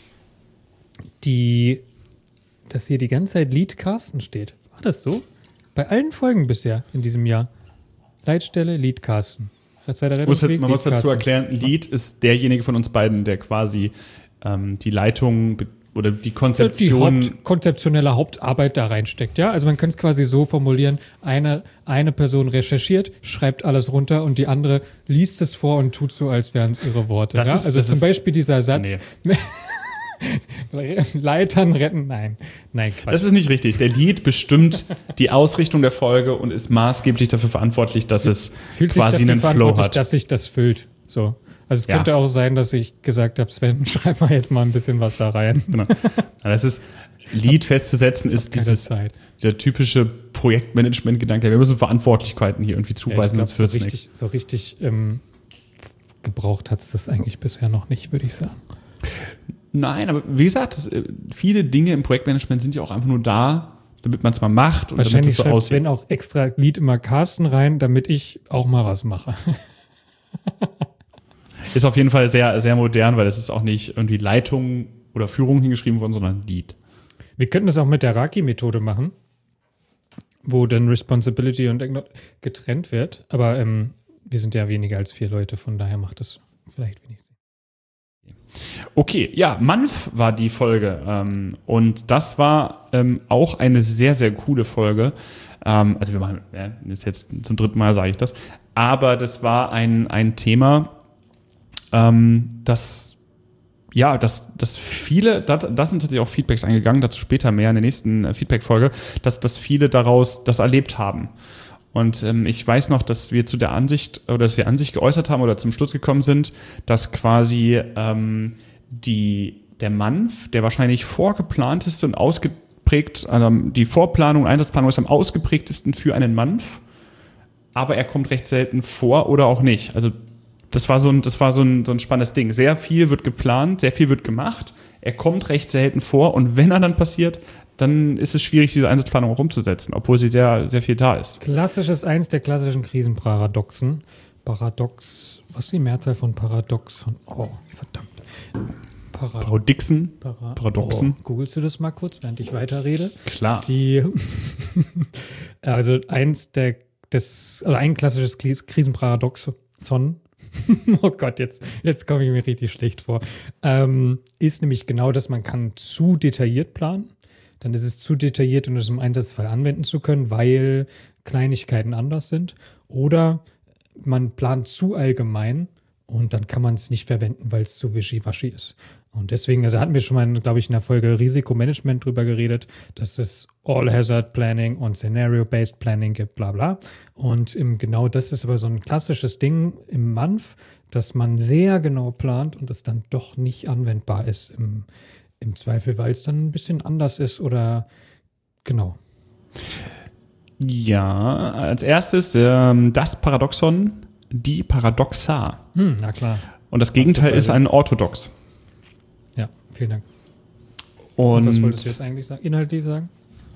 S2: die, dass hier die ganze Zeit Lied Carsten steht. War das so? Bei allen Folgen bisher in diesem Jahr. Leitstelle, Lied Carsten.
S1: Man muss, man muss dazu erklären, Lied ist derjenige von uns beiden, der quasi ähm, die Leitung be- oder die
S2: die
S1: Konzeption.
S2: Haupt, konzeptionelle Hauptarbeit da reinsteckt, ja? Also man könnte es quasi so formulieren, eine, eine Person recherchiert, schreibt alles runter und die andere liest es vor und tut so, als wären es ihre Worte.
S1: Das
S2: Ja?
S1: ist-
S2: Also
S1: das
S2: zum
S1: ist-
S2: Beispiel dieser Satz,
S1: Nee.
S2: Leitern retten, nein, nein, Quatsch.
S1: Das ist nicht richtig. Der Lied bestimmt die Ausrichtung der Folge und ist maßgeblich dafür verantwortlich, dass es
S2: Fühlt sich
S1: quasi
S2: dafür
S1: einen Flow
S2: verantwortlich,
S1: hat.
S2: dass sich das füllt. So. Also es
S1: Ja.
S2: könnte auch sein, dass ich gesagt habe, Sven, schreib mal jetzt mal ein bisschen was da rein.
S1: Genau. Ja, das ist, Lied festzusetzen ist
S2: Keine
S1: dieses,
S2: Zeit.
S1: dieser typische Projektmanagement-Gedanke. Wir müssen Verantwortlichkeiten hier irgendwie
S2: Ja, ich
S1: zuweisen,
S2: glaub,
S1: sonst
S2: so
S1: wird es
S2: richtig,
S1: nichts.
S2: so richtig ähm, gebraucht hat es das eigentlich bisher noch nicht, würde ich sagen.
S1: Nein, aber wie gesagt, das, äh, viele Dinge im Projektmanagement sind ja auch einfach nur da, damit man es mal macht und damit
S2: Wahrscheinlich
S1: es so
S2: schreibt
S1: aussieht.
S2: Sven auch extra Lied immer Carsten rein, damit ich auch mal was mache.
S1: Ist auf jeden Fall sehr, sehr modern, weil es ist auch nicht irgendwie Leitung oder Führung hingeschrieben worden, sondern Lied.
S2: Wir könnten das auch mit der Raki-Methode machen, wo dann Responsibility und getrennt wird. Aber ähm, wir sind ja weniger als vier Leute, von daher macht das vielleicht wenig Sinn.
S1: Okay, ja, Manf war die Folge ähm, und das war ähm, auch eine sehr, sehr coole Folge. Ähm, also wir machen, ja, das ist jetzt zum dritten Mal sage ich das, aber das war ein, ein Thema, ähm, das, ja, dass das viele, das, das sind tatsächlich auch Feedbacks eingegangen, dazu später mehr in der nächsten äh, Feedback-Folge, dass, dass viele daraus das erlebt haben. Und ähm, ich weiß noch, dass wir zu der Ansicht oder dass wir an sich geäußert haben oder zum Schluss gekommen sind, dass quasi ähm, die, der Manf, der wahrscheinlich vorgeplanteste und ausgeprägt, also die Vorplanung und Einsatzplanung ist am ausgeprägtesten für einen Manf, aber er kommt recht selten vor oder auch nicht. Also das war so ein, das war so ein, so ein spannendes Ding. Sehr viel wird geplant, sehr viel wird gemacht, er kommt recht selten vor und wenn er dann passiert, dann ist es schwierig, diese Einsatzplanung auch umzusetzen, obwohl sie sehr, sehr viel da ist.
S2: Klassisches, eins der klassischen Krisenparadoxen. Paradox, was ist die Mehrzahl von Paradox? Oh, verdammt. Para,
S1: Parodixen,
S2: Para,
S1: Paradoxen.
S2: Oh, googelst du das mal kurz, während ich weiterrede?
S1: Klar.
S2: Die, also eins der, das, also ein klassisches Krisenparadoxon, oh Gott, jetzt, jetzt komme ich mir richtig schlecht vor, ähm, ist nämlich genau, dass man kann zu detailliert planen. Dann ist es zu detailliert, um es im Einsatzfall anwenden zu können, weil Kleinigkeiten anders sind. Oder man plant zu allgemein und dann kann man es nicht verwenden, weil es zu wischiwaschi ist. Und deswegen, also hatten wir schon mal, glaube ich, in der Folge Risikomanagement drüber geredet, dass es All-Hazard-Planning und Scenario-Based Planning gibt, bla bla. Und im, genau das ist aber so ein klassisches Ding im M A N F, dass man sehr genau plant und es dann doch nicht anwendbar ist im, im Zweifel, weil es dann ein bisschen anders ist oder genau.
S1: Ja, als erstes ähm, das Paradoxon, die Paradoxa.
S2: Hm, na klar.
S1: Und das Gegenteil ist ein Orthodox.
S2: Ja, vielen Dank.
S1: Und,
S2: Und was wolltest du jetzt eigentlich sagen? Inhaltlich sagen?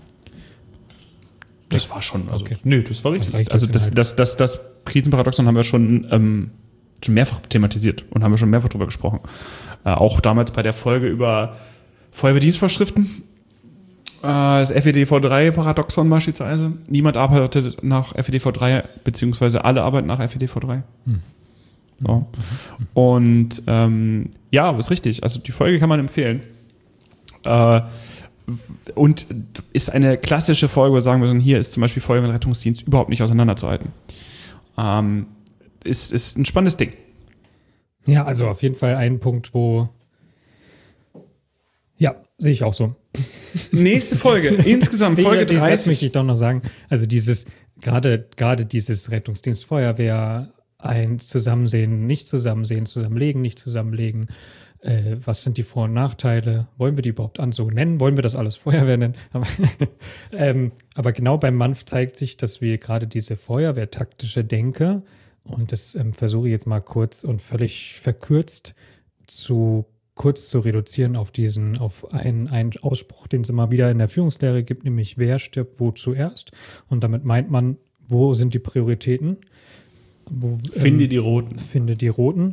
S1: Das war schon, also,
S2: Okay.
S1: nö, das war richtig.
S2: Das
S1: Also das, das, das, das Krisenparadoxon haben wir schon, ähm, schon mehrfach thematisiert und haben wir schon mehrfach drüber gesprochen. Äh, auch damals bei der Folge über Feuerwehrdienstvorschriften. Äh, das F E D V drei Paradoxon beispielsweise. Niemand arbeitet nach F E D V drei, beziehungsweise alle arbeiten nach F E D V drei. Hm. So. Und ähm, ja, ist richtig. Also die Folge kann man empfehlen. Äh, und ist eine klassische Folge, wo wir sagen würden, hier ist zum Beispiel Feuerwehr und Rettungsdienst überhaupt nicht auseinanderzuhalten. Ähm, ist, ist ein spannendes Ding.
S2: Ja, also auf jeden Fall ein Punkt, wo ja, sehe ich auch so.
S1: Nächste Folge, insgesamt Folge
S2: ich,
S1: dreißig.
S2: Das möchte ich doch noch sagen. Also dieses, gerade, gerade dieses Rettungsdienst, Feuerwehr, ein Zusammensehen, nicht zusammensehen, zusammenlegen, nicht zusammenlegen. Äh, was sind die Vor- und Nachteile? Wollen wir die überhaupt an so nennen? Wollen wir das alles Feuerwehr nennen? Aber, ähm, aber genau beim M A N F zeigt sich, dass wir gerade diese feuerwehrtaktische Denke, und das ähm, versuche ich jetzt mal kurz und völlig verkürzt zu kurz zu reduzieren auf diesen, auf einen, einen Ausspruch, den es immer wieder in der Führungslehre gibt, nämlich wer stirbt wo zuerst. Und damit meint man, wo sind die Prioritäten? Wo,
S1: Finde
S2: ähm,
S1: die Roten.
S2: Finde die Roten.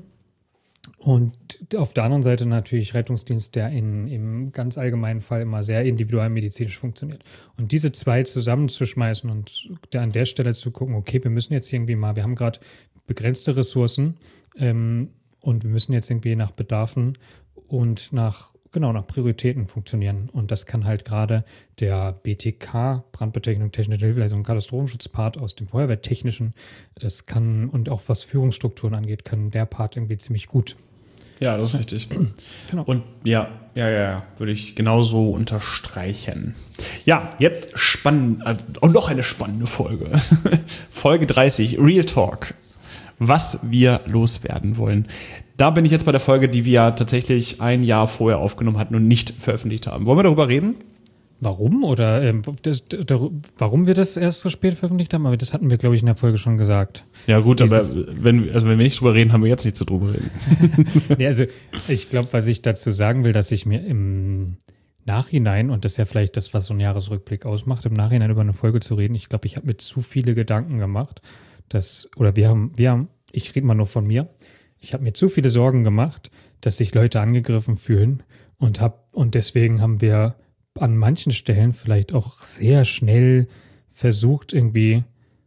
S2: Und auf der anderen Seite natürlich Rettungsdienst, der in, im ganz allgemeinen Fall immer sehr individuell medizinisch funktioniert. Und diese zwei zusammenzuschmeißen und der, an der Stelle zu gucken, okay, wir müssen jetzt irgendwie mal, wir haben gerade begrenzte Ressourcen ähm, und wir müssen jetzt irgendwie nach Bedarfen und nach, genau, nach Prioritäten funktionieren. Und das kann halt gerade der B T K, Brandbekämpfung, technische Hilfeleistung und Katastrophenschutzpart aus dem Feuerwehrtechnischen, das kann, und auch was Führungsstrukturen angeht, kann der Part irgendwie ziemlich gut.
S1: Ja, das ist richtig.
S2: Genau.
S1: Und ja, ja, ja, ja, würde ich genauso unterstreichen. Ja, jetzt spannend, also, und noch eine spannende Folge. Folge dreißig, Real Talk. Was wir loswerden wollen. Da bin ich jetzt bei der Folge, die wir ja tatsächlich ein Jahr vorher aufgenommen hatten und nicht veröffentlicht haben. Wollen wir darüber reden?
S2: Warum? Oder ähm, das, da, warum wir das erst so spät veröffentlicht haben? Aber das hatten wir, glaube ich, in der Folge schon gesagt.
S1: Ja gut,
S2: Dieses,
S1: aber wenn, also wenn wir nicht drüber reden, haben wir jetzt nicht so drüber reden.
S2: nee, also ich glaube, was ich dazu sagen will, dass ich mir im Nachhinein, und das ist ja vielleicht das, was so ein Jahresrückblick ausmacht, im Nachhinein über eine Folge zu reden, ich glaube, ich habe mir zu viele Gedanken gemacht, dass, oder wir haben, wir haben, ich rede mal nur von mir, ich habe mir zu viele Sorgen gemacht, dass sich Leute angegriffen fühlen und hab, und deswegen haben wir an manchen Stellen vielleicht auch sehr schnell versucht, irgendwie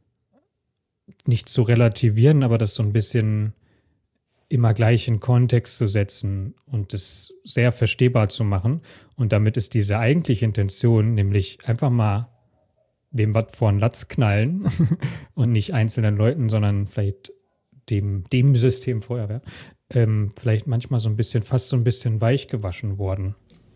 S2: nicht zu relativieren, aber das so ein bisschen immer gleich in Kontext zu setzen und das sehr verstehbar zu machen. Und damit ist diese eigentliche Intention, nämlich einfach mal wem was vor den Latz knallen und nicht einzelnen Leuten, sondern vielleicht dem, dem System Feuerwehr, ähm, vielleicht manchmal so ein bisschen, fast so ein bisschen weich gewaschen worden.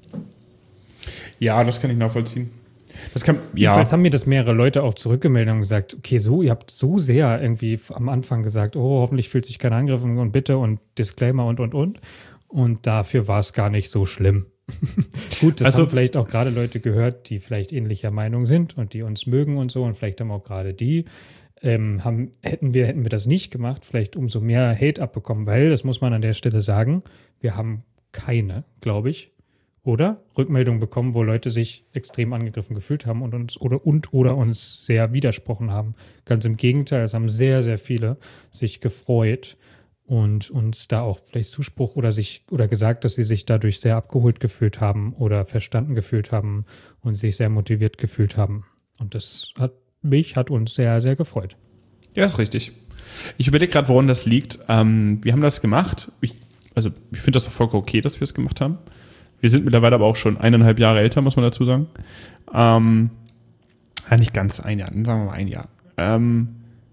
S1: Ja, das kann ich nachvollziehen. Das kann, ja.
S2: Jedenfalls haben mir das mehrere Leute auch zurückgemeldet und gesagt, okay, so, ihr habt so sehr irgendwie am Anfang gesagt, oh, hoffentlich fühlt sich keiner angegriffen und bitte und Disclaimer und, und, und. Und dafür war es gar nicht so schlimm. Gut, das
S1: also,
S2: haben vielleicht auch gerade Leute gehört, die vielleicht ähnlicher Meinung sind und die uns mögen und so. Und vielleicht haben auch gerade die, ähm, haben, hätten wir, hätten wir das nicht gemacht, vielleicht umso mehr Hate abbekommen, weil, das muss man an der Stelle sagen, wir haben keine, glaube ich, oder Rückmeldungen bekommen, wo Leute sich extrem angegriffen gefühlt haben und uns oder und oder uns sehr widersprochen haben. Ganz im Gegenteil, es haben sehr, sehr viele sich gefreut, und uns da auch vielleicht Zuspruch oder sich oder gesagt, dass sie sich dadurch sehr abgeholt gefühlt haben oder verstanden gefühlt haben und sich sehr motiviert gefühlt haben. Und das hat mich, hat uns sehr, sehr gefreut.
S1: Ja, ist richtig. Ich überlege gerade, woran das liegt. Ähm, wir haben das gemacht. Ich, also ich finde das vollkommen okay, dass wir es gemacht haben. Wir sind mittlerweile aber auch schon eineinhalb Jahre älter, muss man dazu sagen. Ähm, ja, nicht ganz ein Jahr, dann sagen wir mal ein Jahr. Ähm,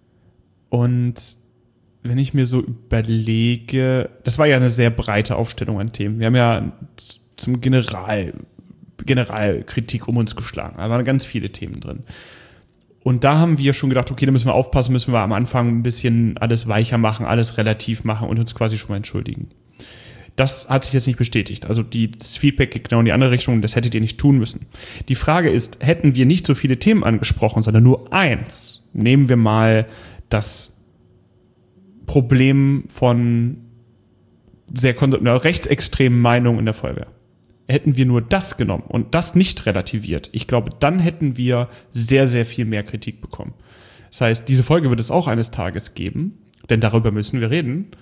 S1: und wenn ich mir so überlege, das war ja eine sehr breite Aufstellung an Themen. Wir haben ja zum General, Generalkritik um uns geschlagen. Da waren ganz viele Themen drin. Und da haben wir schon gedacht, okay, da müssen wir aufpassen, müssen wir am Anfang ein bisschen alles weicher machen, alles relativ machen und uns quasi schon mal entschuldigen. Das hat sich jetzt nicht bestätigt. Also die, das Feedback geht genau in die andere Richtung, das hättet ihr nicht tun müssen. Die Frage ist, hätten wir nicht so viele Themen angesprochen, sondern nur eins, nehmen wir mal das Problem von sehr rechtsextremen Meinungen in der Feuerwehr. Hätten wir nur das genommen und das nicht relativiert, ich glaube, dann hätten wir sehr, sehr viel mehr Kritik bekommen. Das heißt, diese Folge wird es auch eines Tages geben, denn darüber müssen wir reden.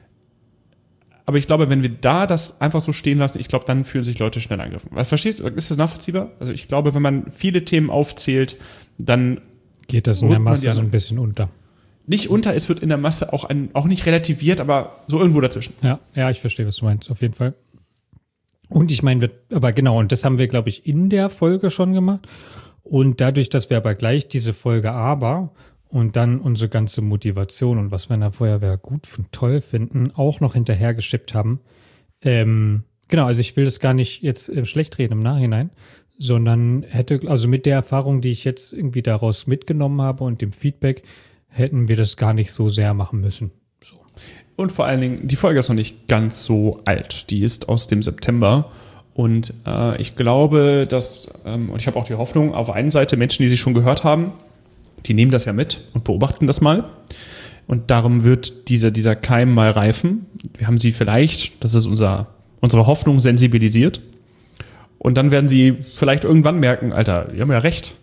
S1: Aber ich glaube, wenn wir da das einfach so stehen lassen, ich glaube, dann fühlen sich Leute schnell angegriffen. Was verstehst du? Ist das nachvollziehbar? Also ich glaube, wenn man viele Themen aufzählt, dann
S2: geht das in der Masse so ein bisschen unter.
S1: Nicht unter, es wird in der Masse auch, ein, auch nicht relativiert, aber so irgendwo dazwischen.
S2: Ja, ja, ich verstehe, was du meinst, auf jeden Fall. Und ich meine, aber genau, und das haben wir, glaube ich, in der Folge schon gemacht. Und dadurch, dass wir aber gleich diese Folge aber und dann unsere ganze Motivation und was wir in der Feuerwehr gut und toll finden, auch noch hinterhergeschippt haben. Ähm, genau, also ich will das gar nicht jetzt äh, schlecht reden im Nachhinein, sondern hätte, also mit der Erfahrung, die ich jetzt irgendwie daraus mitgenommen habe und dem Feedback, hätten wir das gar nicht so sehr machen müssen. So.
S1: Und vor allen Dingen, die Folge ist noch nicht ganz so alt. Die ist aus dem September. Und äh, ich glaube, dass, ähm, und ich habe auch die Hoffnung, auf der einen Seite Menschen, die sie schon gehört haben, die nehmen das ja mit und beobachten das mal. Und darum wird dieser, dieser Keim mal reifen. Wir haben sie vielleicht, das ist unser, unsere Hoffnung, sensibilisiert. Und dann werden sie vielleicht irgendwann merken, Alter, die haben ja recht.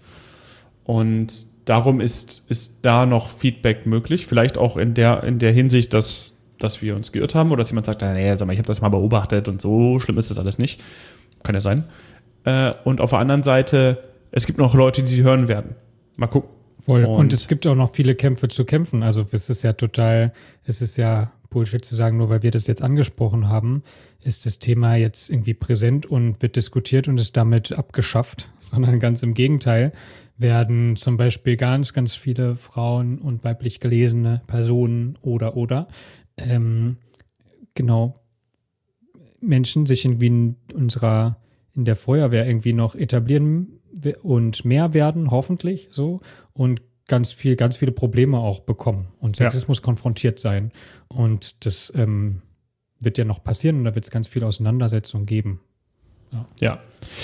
S1: Und darum ist, ist da noch Feedback möglich. Vielleicht auch in der, in der Hinsicht, dass dass wir uns geirrt haben oder dass jemand sagt, nee, sag mal, ich habe das mal beobachtet und so schlimm ist das alles nicht. Kann ja sein. Äh, und auf der anderen Seite, es gibt noch Leute, die sie hören werden. Mal gucken.
S2: Voll. Und, und es gibt auch noch viele Kämpfe zu kämpfen. Also es ist ja total, es ist ja Bullshit zu sagen, nur weil wir das jetzt angesprochen haben, ist das Thema jetzt irgendwie präsent und wird diskutiert und ist damit abgeschafft, sondern ganz im Gegenteil werden zum Beispiel ganz, ganz viele Frauen und weiblich gelesene Personen oder, oder Ähm, genau, Menschen sich irgendwie in unserer, in der Feuerwehr irgendwie noch etablieren und mehr werden, hoffentlich so, und ganz viel, ganz viele Probleme auch bekommen und Sexismus ja. konfrontiert sein. Und das ähm, wird ja noch passieren und da wird es ganz viele Auseinandersetzungen geben.
S1: Ja. ja.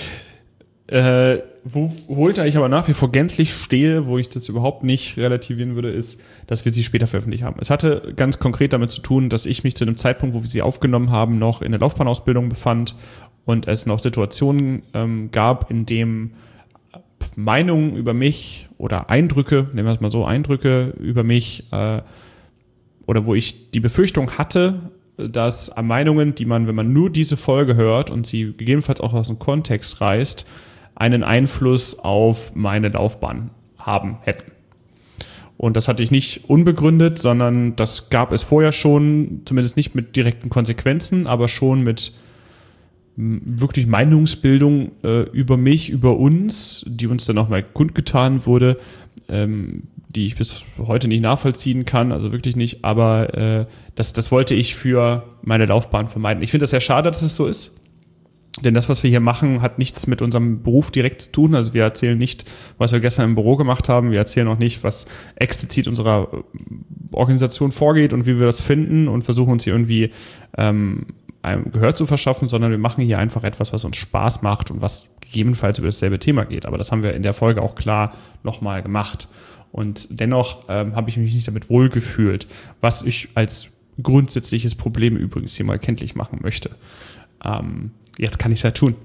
S1: Äh, wo, wo ich eigentlich aber nach wie vor gänzlich stehe, wo ich das überhaupt nicht relativieren würde, ist, dass wir sie später veröffentlicht haben. Es hatte ganz konkret damit zu tun, dass ich mich zu einem Zeitpunkt, wo wir sie aufgenommen haben, noch in der Laufbahnausbildung befand und es noch Situationen ähm, gab, in denen Meinungen über mich oder Eindrücke, nehmen wir es mal so, Eindrücke über mich äh, oder wo ich die Befürchtung hatte, dass Meinungen, die man, wenn man nur diese Folge hört und sie gegebenenfalls auch aus dem Kontext reißt, einen Einfluss auf meine Laufbahn haben hätten. Und das hatte ich nicht unbegründet, sondern das gab es vorher schon, zumindest nicht mit direkten Konsequenzen, aber schon mit wirklich Meinungsbildung äh, über mich, über uns, die uns dann auch mal kundgetan wurde, ähm, die ich bis heute nicht nachvollziehen kann, also wirklich nicht, aber äh, das, das wollte ich für meine Laufbahn vermeiden. Ich finde das sehr schade, dass es so ist, denn das, was wir hier machen, hat nichts mit unserem Beruf direkt zu tun. Also wir erzählen nicht, was wir gestern im Büro gemacht haben, wir erzählen auch nicht, was explizit unserer Organisation vorgeht und wie wir das finden und versuchen uns hier irgendwie ähm, einem Gehör zu verschaffen, sondern wir machen hier einfach etwas, was uns Spaß macht und was gegebenenfalls über dasselbe Thema geht. Aber das haben wir in der Folge auch klar nochmal gemacht. Und dennoch ähm, habe ich mich nicht damit wohlgefühlt, was ich als grundsätzliches Problem übrigens hier mal kenntlich machen möchte. Ähm, jetzt kann ich es ja tun.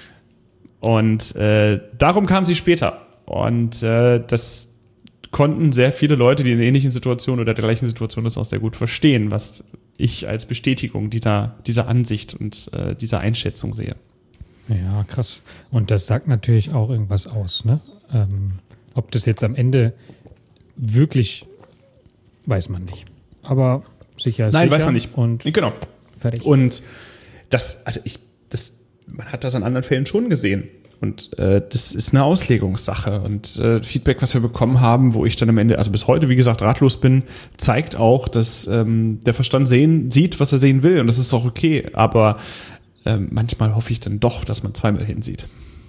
S1: Und äh, darum kam sie später. Und äh, das konnten sehr viele Leute, die in ähnlichen Situationen oder der gleichen Situation ist, auch sehr gut verstehen, was ich als Bestätigung dieser, dieser Ansicht und äh, dieser Einschätzung sehe.
S2: Ja, krass. Und das sagt natürlich auch irgendwas aus, ne? Ähm, ob das jetzt am Ende wirklich, weiß man nicht. Aber sicher ist
S1: Nein,
S2: sicher.
S1: weiß man nicht.
S2: Und
S1: genau.
S2: fertig.
S1: Und das, also ich, das, man hat das an anderen Fällen schon gesehen. Und äh, das ist eine Auslegungssache. Und äh, Feedback, was wir bekommen haben, wo ich dann am Ende, also bis heute, wie gesagt, ratlos bin, zeigt auch, dass ähm, der Verstand sehen, sieht, was er sehen will. Und das ist auch okay. Aber ähm, manchmal hoffe ich dann doch, dass man zweimal hinsieht.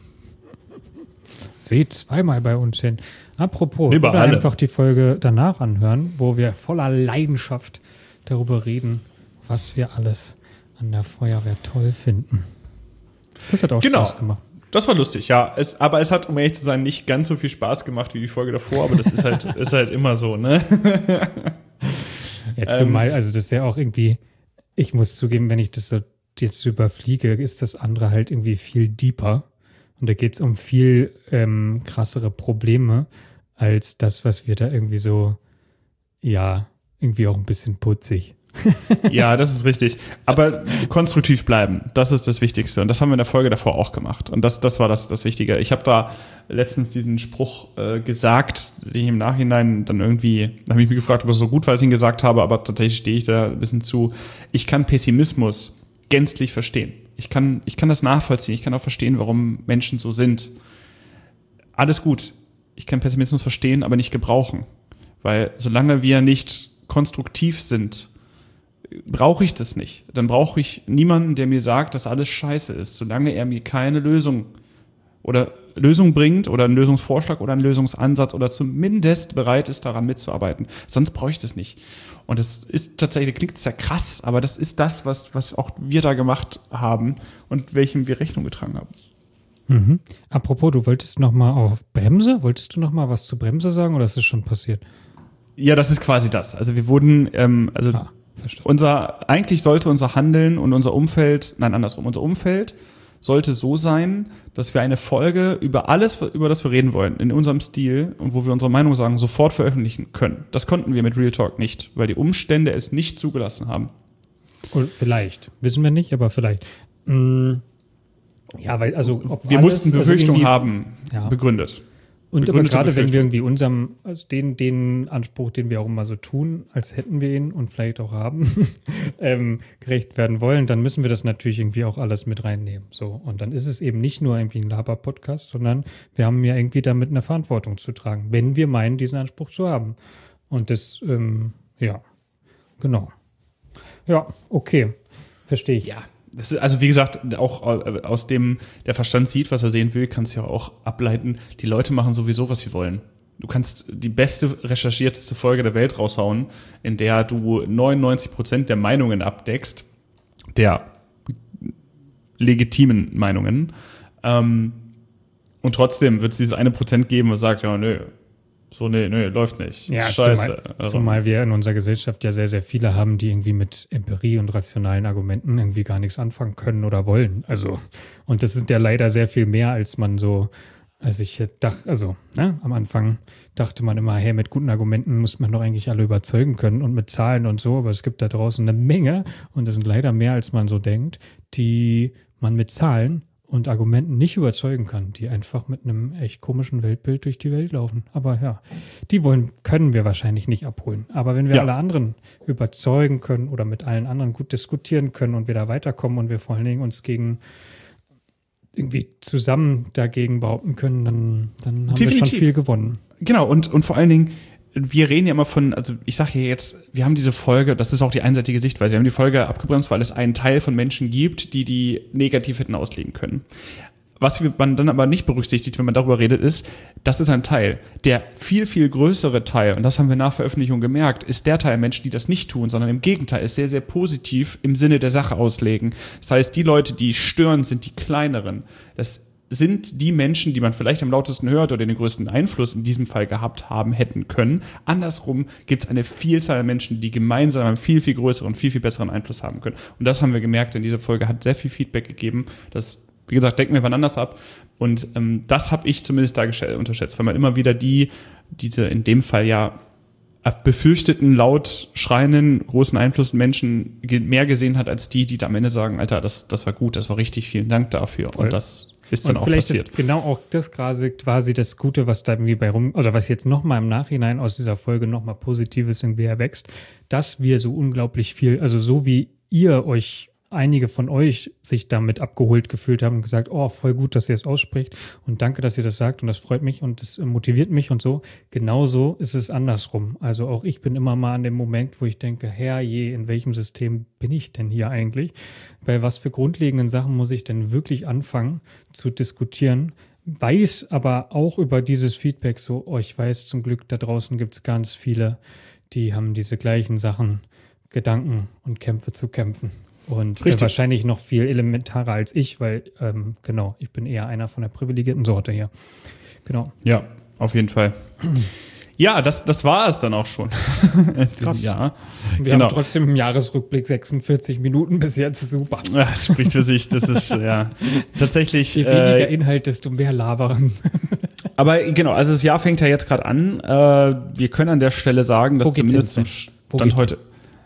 S2: Seht zweimal bei uns hin. Apropos,
S1: Über
S2: oder
S1: alle.
S2: einfach die Folge danach anhören, wo wir voller Leidenschaft darüber reden, was wir alles an der Feuerwehr toll finden. Das hat auch
S1: Genau.
S2: Spaß gemacht.
S1: Das war lustig, ja. Es, aber es hat, um ehrlich zu sein, nicht ganz so viel Spaß gemacht wie die Folge davor, aber das ist halt, ist halt immer so, ne?
S2: Jetzt
S1: Ähm.
S2: zumal, also das ist ja auch irgendwie, ich muss zugeben, wenn ich das so jetzt überfliege, ist das andere halt irgendwie viel deeper. Und da geht es um viel ähm, krassere Probleme als das, was wir da irgendwie so, ja, irgendwie auch ein bisschen putzig.
S1: Ja, das ist richtig. Aber konstruktiv bleiben, das ist das Wichtigste. Und das haben wir in der Folge davor auch gemacht. Und das, das war das, das Wichtige. Ich habe da letztens diesen Spruch äh, gesagt, den ich im Nachhinein dann irgendwie, da habe ich mich gefragt, ob es so gut war, als ich ihn gesagt habe, aber tatsächlich stehe ich da ein bisschen zu. Ich kann Pessimismus gänzlich verstehen. Ich kann, ich kann das nachvollziehen. Ich kann auch verstehen, warum Menschen so sind. Alles gut. Ich kann Pessimismus verstehen, aber nicht gebrauchen. Weil solange wir nicht konstruktiv sind, brauche ich das nicht. Dann brauche ich niemanden, der mir sagt, dass alles scheiße ist, solange er mir keine Lösung oder Lösung bringt oder einen Lösungsvorschlag oder einen Lösungsansatz oder zumindest bereit ist, daran mitzuarbeiten. Sonst brauche ich das nicht. Und das ist tatsächlich, klingt ja krass, aber das ist das, was, was auch wir da gemacht haben und welchem wir Rechnung getragen haben.
S2: Mhm. Apropos, du wolltest noch mal auf Bremse? Wolltest du noch mal was zu Bremse sagen oder ist es schon passiert?
S1: Ja, das ist quasi das. Also wir wurden, ähm, also
S2: Ah, verstanden.
S1: unser, eigentlich sollte unser Handeln und unser Umfeld, nein, andersrum, unser Umfeld sollte so sein, dass wir eine Folge über alles, über das wir reden wollen, in unserem Stil und wo wir unsere Meinung sagen, sofort veröffentlichen können. Das konnten wir mit Real Talk nicht, weil die Umstände es nicht zugelassen haben.
S2: Oder vielleicht. Wissen wir nicht, aber vielleicht. Mm, ja, weil, also. Ob
S1: Wir
S2: alles,
S1: mussten
S2: also
S1: Befürchtungen
S2: irgendwie-
S1: haben,
S2: Ja.
S1: begründet.
S2: Und aber
S1: begründete
S2: gerade wenn wir
S1: Befürchtung.
S2: irgendwie unserem, also den, den Anspruch, den wir auch immer so tun, als hätten wir ihn und vielleicht auch haben, ähm, gerecht werden wollen, dann müssen wir das natürlich irgendwie auch alles mit reinnehmen. So. Und dann ist es eben nicht nur irgendwie ein Laber-Podcast, sondern wir haben ja irgendwie damit eine Verantwortung zu tragen, wenn wir meinen, diesen Anspruch zu haben. Und das, ähm, ja, genau. Ja, okay. Verstehe ich.
S1: Ja, das ist, also wie gesagt, auch aus dem, der Verstand sieht, was er sehen will, kannst du ja auch ableiten, die Leute machen sowieso, was sie wollen. Du kannst die beste, recherchierteste Folge der Welt raushauen, in der du neunundneunzig Prozent der Meinungen abdeckst, der legitimen Meinungen, ähm, und trotzdem wird es dieses eine Prozent geben, was sagt, ja, nö, so, nee, nee, läuft nicht.
S2: Ja,
S1: Scheiße.
S2: Zumal,
S1: Also,
S2: zumal wir in unserer Gesellschaft ja sehr, sehr viele haben, die irgendwie mit Empirie und rationalen Argumenten irgendwie gar nichts anfangen können oder wollen. Also, und das sind ja leider sehr viel mehr, als man so, als ich dachte, also, ne, am Anfang dachte man immer, hey, mit guten Argumenten muss man doch eigentlich alle überzeugen können und mit Zahlen und so, aber es gibt da draußen eine Menge und das sind leider mehr, als man so denkt, die man mit Zahlen und Argumenten nicht überzeugen kann, die einfach mit einem echt komischen Weltbild durch die Welt laufen. Aber ja, die wollen, können wir wahrscheinlich nicht abholen. Aber wenn wir
S1: Ja.
S2: alle anderen überzeugen können oder mit allen anderen gut diskutieren können und wir da weiterkommen und wir vor allen Dingen uns gegen irgendwie zusammen dagegen behaupten können, dann, dann haben wir
S1: Definitiv.
S2: schon viel gewonnen.
S1: Genau, und, und vor allen Dingen, wir reden ja immer von, also ich sage ja jetzt, wir haben diese Folge, das ist auch die einseitige Sichtweise, wir haben die Folge abgebremst, weil es einen Teil von Menschen gibt, die die negativ hätten auslegen können. Was man dann aber nicht berücksichtigt, wenn man darüber redet, ist, das ist ein Teil. Der viel, viel größere Teil, und das haben wir nach Veröffentlichung gemerkt, ist der Teil Menschen, die das nicht tun, sondern im Gegenteil, ist sehr, sehr positiv im Sinne der Sache auslegen. Das heißt, die Leute, die stören, sind die kleineren. Das sind die Menschen, die man vielleicht am lautesten hört oder den größten Einfluss in diesem Fall gehabt haben hätten können. Andersrum gibt es eine Vielzahl an Menschen, die gemeinsam einen viel, viel größeren, viel, viel besseren Einfluss haben können. Und das haben wir gemerkt, denn diese Folge hat sehr viel Feedback gegeben. Das, wie gesagt, decken wir wann anders ab. Und ähm, das habe ich zumindest da gesch- unterschätzt, weil man immer wieder die, diese in dem Fall ja befürchteten, laut schreienden, großen Einfluss Menschen ge- mehr gesehen hat, als die, die am Ende sagen, Alter, das, das war gut, das war richtig, vielen Dank dafür.
S2: Voll.
S1: Und das ist dann
S2: Und
S1: auch
S2: vielleicht
S1: passiert.
S2: ist genau auch das quasi, quasi das Gute, was da irgendwie bei rum, oder was jetzt nochmal im Nachhinein aus dieser Folge nochmal Positives irgendwie erwächst, dass wir so unglaublich viel, also so wie ihr euch, einige von euch sich damit abgeholt gefühlt haben und gesagt, oh, voll gut, dass ihr es ausspricht und danke, dass ihr das sagt und das freut mich und das motiviert mich und so. Genauso ist es andersrum. Also auch ich bin immer mal an dem Moment, wo ich denke, herrje, in welchem System bin ich denn hier eigentlich? Bei was für grundlegenden Sachen muss ich denn wirklich anfangen zu diskutieren? Weiß aber auch über dieses Feedback so, oh, ich weiß zum Glück, da draußen gibt es ganz viele, die haben diese gleichen Sachen, Gedanken und Kämpfe zu kämpfen. Und äh, wahrscheinlich noch viel elementarer als ich, weil, ähm, genau, ich bin eher einer von der privilegierten Sorte hier. Genau.
S1: Ja, auf jeden Fall. Ja, das, das war es dann auch schon.
S2: Krass.
S1: Ja,
S2: Wir
S1: genau.
S2: haben trotzdem im Jahresrückblick sechsundvierzig Minuten bis jetzt. Super.
S1: Ja, das spricht für sich. Das ist, ja, tatsächlich.
S2: Je weniger
S1: äh,
S2: Inhalt, desto mehr labern.
S1: Aber genau, also das Jahr fängt ja jetzt gerade an. Äh, wir können an der Stelle sagen, dass
S2: Wo geht's
S1: zumindest
S2: hin,
S1: zum
S2: Wo
S1: Stand
S2: geht's
S1: heute.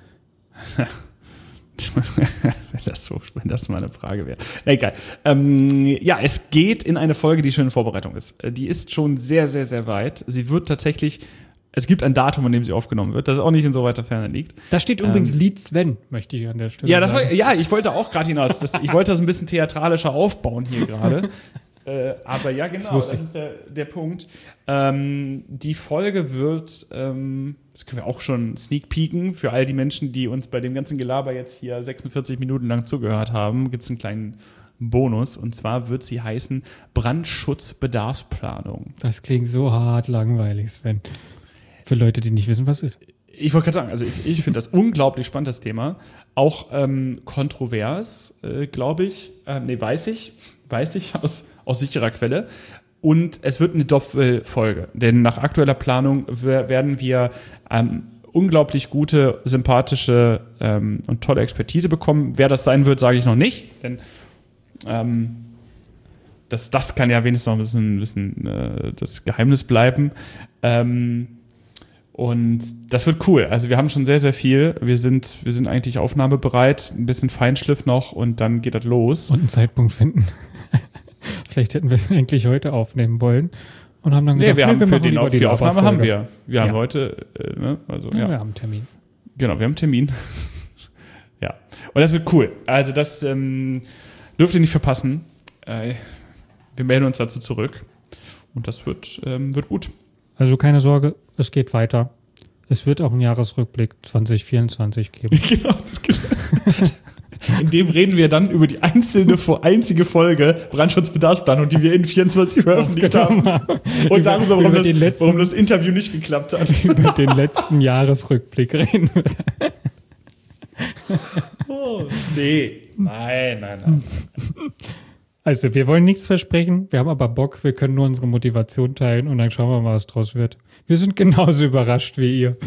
S1: wenn, das so, wenn das mal eine Frage wäre. Egal. Ähm, ja, es geht in eine Folge, die schon in Vorbereitung ist. Die ist schon sehr, sehr, sehr weit. Sie wird tatsächlich, es gibt ein Datum, an dem sie aufgenommen wird, das auch nicht in so weiter Ferne liegt.
S2: Da steht übrigens ähm, Lied Sven, möchte ich an der Stelle
S1: ja, das
S2: sagen.
S1: war, ja, ich wollte auch gerade hinaus. Das, ich wollte das ein bisschen theatralischer aufbauen hier gerade. Äh, aber ja, genau, das, das ist der, der Punkt. Ähm, die Folge wird, ähm, das können wir auch schon sneak peeken, für all die Menschen, die uns bei dem ganzen Gelaber jetzt hier sechsundvierzig Minuten lang zugehört haben, gibt es einen kleinen Bonus. Und zwar wird sie heißen Brandschutzbedarfsplanung.
S2: Das klingt so hart langweilig, Sven. Für Leute, die nicht wissen, was es ist.
S1: Ich wollte gerade sagen, also ich, ich finde das unglaublich spannend, das Thema. Auch ähm, kontrovers, äh, glaube ich. Äh, nee, weiß ich. Weiß ich aus, aus sicherer Quelle. Und es wird eine Doppelfolge. Denn nach aktueller Planung w- werden wir ähm, unglaublich gute, sympathische ähm, und tolle Expertise bekommen. Wer das sein wird, sage ich noch nicht. Denn ähm, das, das kann ja wenigstens noch ein bisschen, ein bisschen äh, das Geheimnis bleiben. Ähm, Und das wird cool. Also wir haben schon sehr, sehr viel. Wir sind, wir sind eigentlich aufnahmebereit. Ein bisschen Feinschliff noch und dann geht das los.
S2: Und einen Zeitpunkt finden. Vielleicht hätten wir es eigentlich heute aufnehmen wollen. Und haben dann
S1: nee,
S2: gedacht,
S1: wir
S2: nee,
S1: haben
S2: wir
S1: für
S2: machen
S1: den
S2: lieber
S1: auf
S2: die
S1: die Aufnahme haben wir. Wir haben
S2: ja.
S1: heute, äh, ne? also,
S2: ja,
S1: ja.
S2: wir haben einen Termin.
S1: Genau, wir haben einen Termin. Ja. Und das wird cool. Also das ähm, dürft ihr nicht verpassen. Äh, wir melden uns dazu zurück. Und das wird, ähm, wird gut.
S2: Also keine Sorge, es geht weiter. Es wird auch einen Jahresrückblick zwanzig vierundzwanzig geben.
S1: Genau, das gibt In dem reden wir dann über die einzelne, einzige Folge Brandschutzbedarfsplanung, die wir in vierundzwanzig veröffentlicht haben. Und darüber, warum,
S2: über
S1: das,
S2: letzten,
S1: warum das Interview nicht geklappt hat.
S2: Über den letzten Jahresrückblick reden wir.
S1: Oh, nee. Nein, nein, nein.
S2: Also, wir wollen nichts versprechen, wir haben aber Bock, wir können nur unsere Motivation teilen und dann schauen wir mal, was draus wird. Wir sind genauso überrascht wie ihr.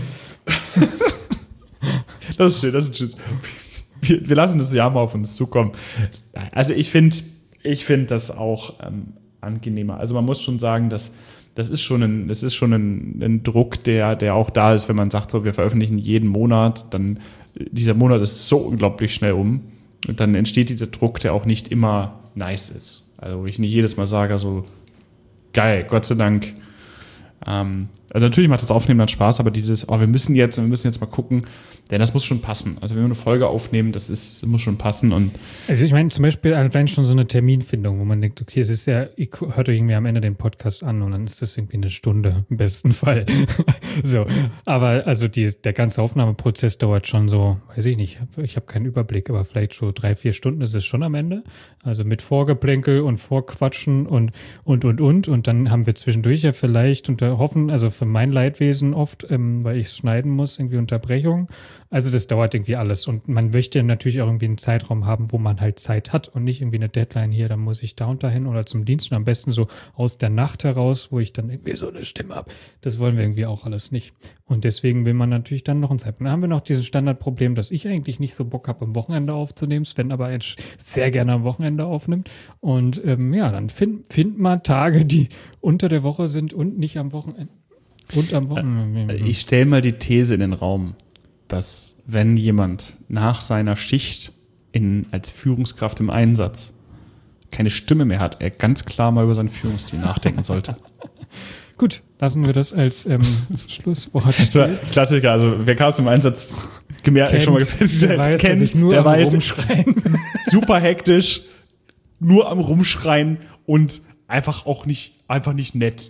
S1: Das ist schön, das ist schön. Wir, wir lassen das Jahr mal auf uns zukommen. Also ich finde ich find das auch ähm, angenehmer. Also man muss schon sagen, dass das ist schon ein, das ist schon ein, ein Druck, der, der auch da ist, wenn man sagt, so, wir veröffentlichen jeden Monat, dann dieser Monat ist so unglaublich schnell um und dann entsteht dieser Druck, der auch nicht immer nice ist. Also wo ich nicht jedes Mal sage, so geil, Gott sei Dank. Ähm, also natürlich macht das Aufnehmen dann Spaß, aber dieses, oh, wir müssen jetzt, wir müssen jetzt mal gucken, denn das muss schon passen. Also wenn wir eine Folge aufnehmen, das ist, das muss schon passen. Und
S2: also ich meine zum Beispiel allein schon so eine Terminfindung, wo man denkt, okay, es ist ja, ich hört irgendwie am Ende den Podcast an und dann ist das irgendwie eine Stunde im besten Fall. So, aber also die, der ganze Aufnahmeprozess dauert schon so, weiß ich nicht, ich habe keinen Überblick, aber vielleicht so drei, vier Stunden ist es schon am Ende. Also mit Vorgeplänkel und Vorquatschen und und und und und dann haben wir zwischendurch ja vielleicht unter hoffen, also für mein Leidwesen oft, ähm, weil ich es schneiden muss, irgendwie Unterbrechung. Also das dauert irgendwie alles und man möchte natürlich auch irgendwie einen Zeitraum haben, wo man halt Zeit hat und nicht irgendwie eine Deadline hier, dann muss ich da und dahin oder zum Dienst und am besten so aus der Nacht heraus, wo ich dann irgendwie so eine Stimme habe. Das wollen wir irgendwie auch alles nicht. Und deswegen will man natürlich dann noch einen Zeitpunkt. Dann haben wir noch dieses Standardproblem, dass ich eigentlich nicht so Bock habe, am Wochenende aufzunehmen, Sven aber sehr gerne am Wochenende aufnimmt. Und ähm, ja, dann find, find mal Tage, die unter der Woche sind und nicht am Wochenende. Und am Wochenende.
S1: Ich stelle mal die These in den Raum, dass wenn jemand nach seiner Schicht in, als Führungskraft im Einsatz keine Stimme mehr hat, er ganz klar mal über seinen Führungsstil nachdenken sollte.
S2: Gut, lassen wir das als ähm, Schlusswort.
S1: Klassiker, also wer Carsten im Einsatz gemerkt, schon mal festgestellt,
S2: der weiß,
S1: kennt,
S2: dass nur
S1: der
S2: am
S1: weiß,
S2: Rumschreien.
S1: super hektisch, nur am Rumschreien und einfach auch nicht, einfach nicht nett.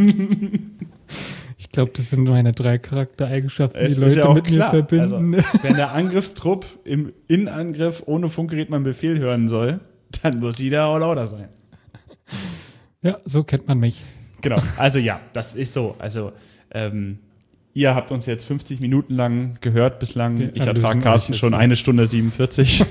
S2: Ich glaube, das sind meine drei Charaktereigenschaften, die
S1: Es
S2: Leute
S1: ist ja auch
S2: mit
S1: klar.
S2: mir verbinden.
S1: Also, wenn der Angriffstrupp im Innenangriff ohne Funkgerät mal einen Befehl hören soll, dann muss sie da auch lauter sein.
S2: Ja, so kennt man mich.
S1: Genau, also ja, das ist so. Also ähm, ihr habt uns jetzt fünfzig Minuten lang gehört bislang.
S2: Wir
S1: Ich ertrage
S2: erlösen
S1: Carsten
S2: euch
S1: schon
S2: jetzt.
S1: eine Stunde siebenundvierzig.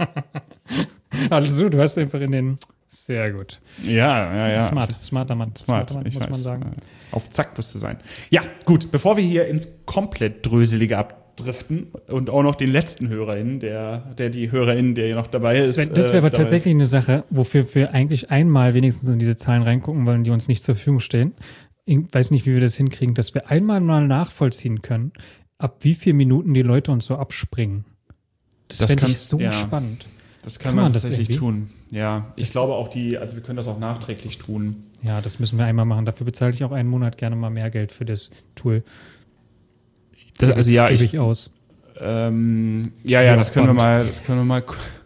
S2: Also du hast einfach in den... Sehr gut.
S1: Ja, ja, ja.
S2: Smart,
S1: Das-
S2: smarter Mann.
S1: Smart,
S2: Smarter Mann,
S1: ich
S2: muss
S1: weiß.
S2: man sagen.
S1: Auf Zack wirst du sein. Ja, gut, bevor wir hier ins komplett Dröselige abdriften und auch noch den letzten HörerInnen, der, der die HörerInnen, der hier noch dabei ist.
S2: Das wäre das wär aber
S1: äh, dabei
S2: tatsächlich eine Sache, wofür wir eigentlich einmal wenigstens in diese Zahlen reingucken wollen, die uns nicht zur Verfügung stehen. Ich weiß nicht, wie wir das hinkriegen, dass wir einmal mal nachvollziehen können, ab wie vielen Minuten die Leute uns so abspringen. Das,
S1: Das
S2: fände ich
S1: kannst-
S2: so
S1: ja.
S2: spannend.
S1: Das kann,
S2: Kann
S1: man,
S2: man das
S1: tatsächlich
S2: irgendwie?
S1: tun. Ja, ich glaube auch die, also wir können das auch nachträglich tun.
S2: Ja, das müssen wir einmal machen. Dafür bezahle ich auch einen Monat gerne mal mehr Geld für das Tool.
S1: Das, also ja,
S2: gebe
S1: ich,
S2: ich aus.
S1: ähm, ja, ja,
S2: Ja,
S1: das können wir
S2: Band.
S1: mal, das können wir mal,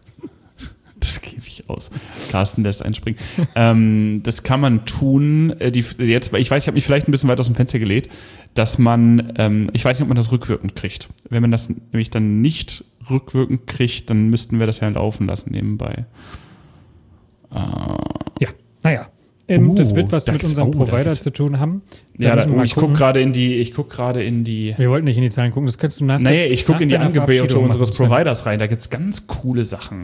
S1: das gebe ich aus. Carsten lässt einspringen. ähm, das kann man tun. äh, Die, jetzt, ich weiß, ich habe mich vielleicht ein bisschen weit aus dem Fenster gelegt, dass man, ähm, ich weiß nicht, ob man das rückwirkend kriegt. Wenn man das nämlich dann nicht rückwirkend kriegt, dann müssten wir das ja laufen lassen nebenbei. Äh,
S2: Ja, naja. Ähm,
S1: Uh,
S2: das wird was
S1: da
S2: mit
S1: gibt's-
S2: unserem
S1: oh, da
S2: Provider
S1: gibt's-
S2: zu tun haben. Da
S1: ja, da,
S2: müssen wir
S1: oh,
S2: mal
S1: ich gucke
S2: gucken.
S1: gerade in die, ich gucke gerade in die,
S2: Wir wollten nicht in die Zahlen gucken, das kannst du nach
S1: nee, ich gucke
S2: nach
S1: in die
S2: deiner
S1: Angebote
S2: Verabschiedung
S1: unseres
S2: machen, Sven.
S1: Providers rein. Da gibt's ganz coole Sachen.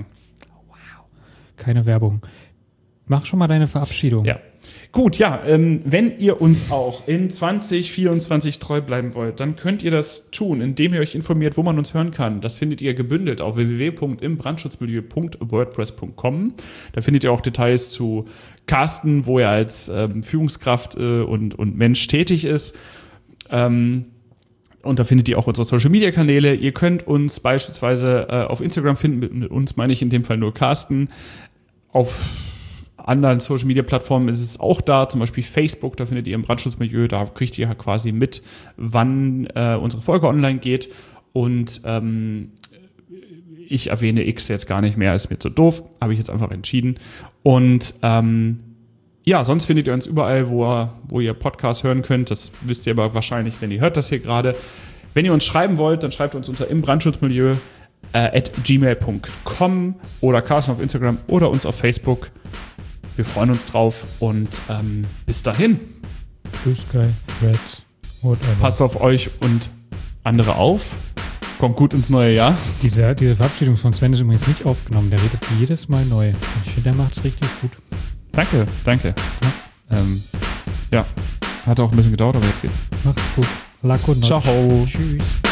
S2: Keine Werbung. Mach schon mal deine Verabschiedung.
S1: Ja. Gut, ja, ähm, wenn ihr uns auch in zwanzig vierundzwanzig treu bleiben wollt, dann könnt ihr das tun, indem ihr euch informiert, wo man uns hören kann. Das findet ihr gebündelt auf w w w punkt im brandschutzmilieu punkt wordpress punkt com. Da findet ihr auch Details zu Carsten, wo er als ähm, Führungskraft äh, und, und Mensch tätig ist. Ähm, Und da findet ihr auch unsere Social-Media-Kanäle. Ihr könnt uns beispielsweise äh, auf Instagram finden. Mit, mit uns meine ich in dem Fall nur Carsten. Auf anderen Social-Media-Plattformen ist es auch da, zum Beispiel Facebook. Da findet ihr im Brandschutzmilieu. Da kriegt ihr quasi mit, wann äh, unsere Folge online geht. Und ähm, ich erwähne X jetzt gar nicht mehr, ist mir zu doof. Habe ich jetzt einfach entschieden. Und ähm, ja, sonst findet ihr uns überall, wo, ihr- wo ihr Podcasts hören könnt. Das wisst ihr aber wahrscheinlich, denn ihr hört das hier gerade. Wenn ihr uns schreiben wollt, dann schreibt uns unter im Brandschutzmilieu äh, at gmail punkt com oder Carsten auf Instagram oder uns auf Facebook. Wir freuen uns drauf und ähm, bis dahin.
S2: Blue Sky, Threads, whatever.
S1: Passt auf euch und andere auf. Kommt gut ins neue Jahr.
S2: Diese, diese Verabschiedung von Sven ist übrigens nicht aufgenommen. Der redet jedes Mal neu. Und ich finde, der macht es richtig gut.
S1: Danke, danke. Ähm, ja, hat auch ein bisschen gedauert, aber jetzt geht's.
S2: Macht's gut. Lack und
S1: Ciao.
S2: Tschüss.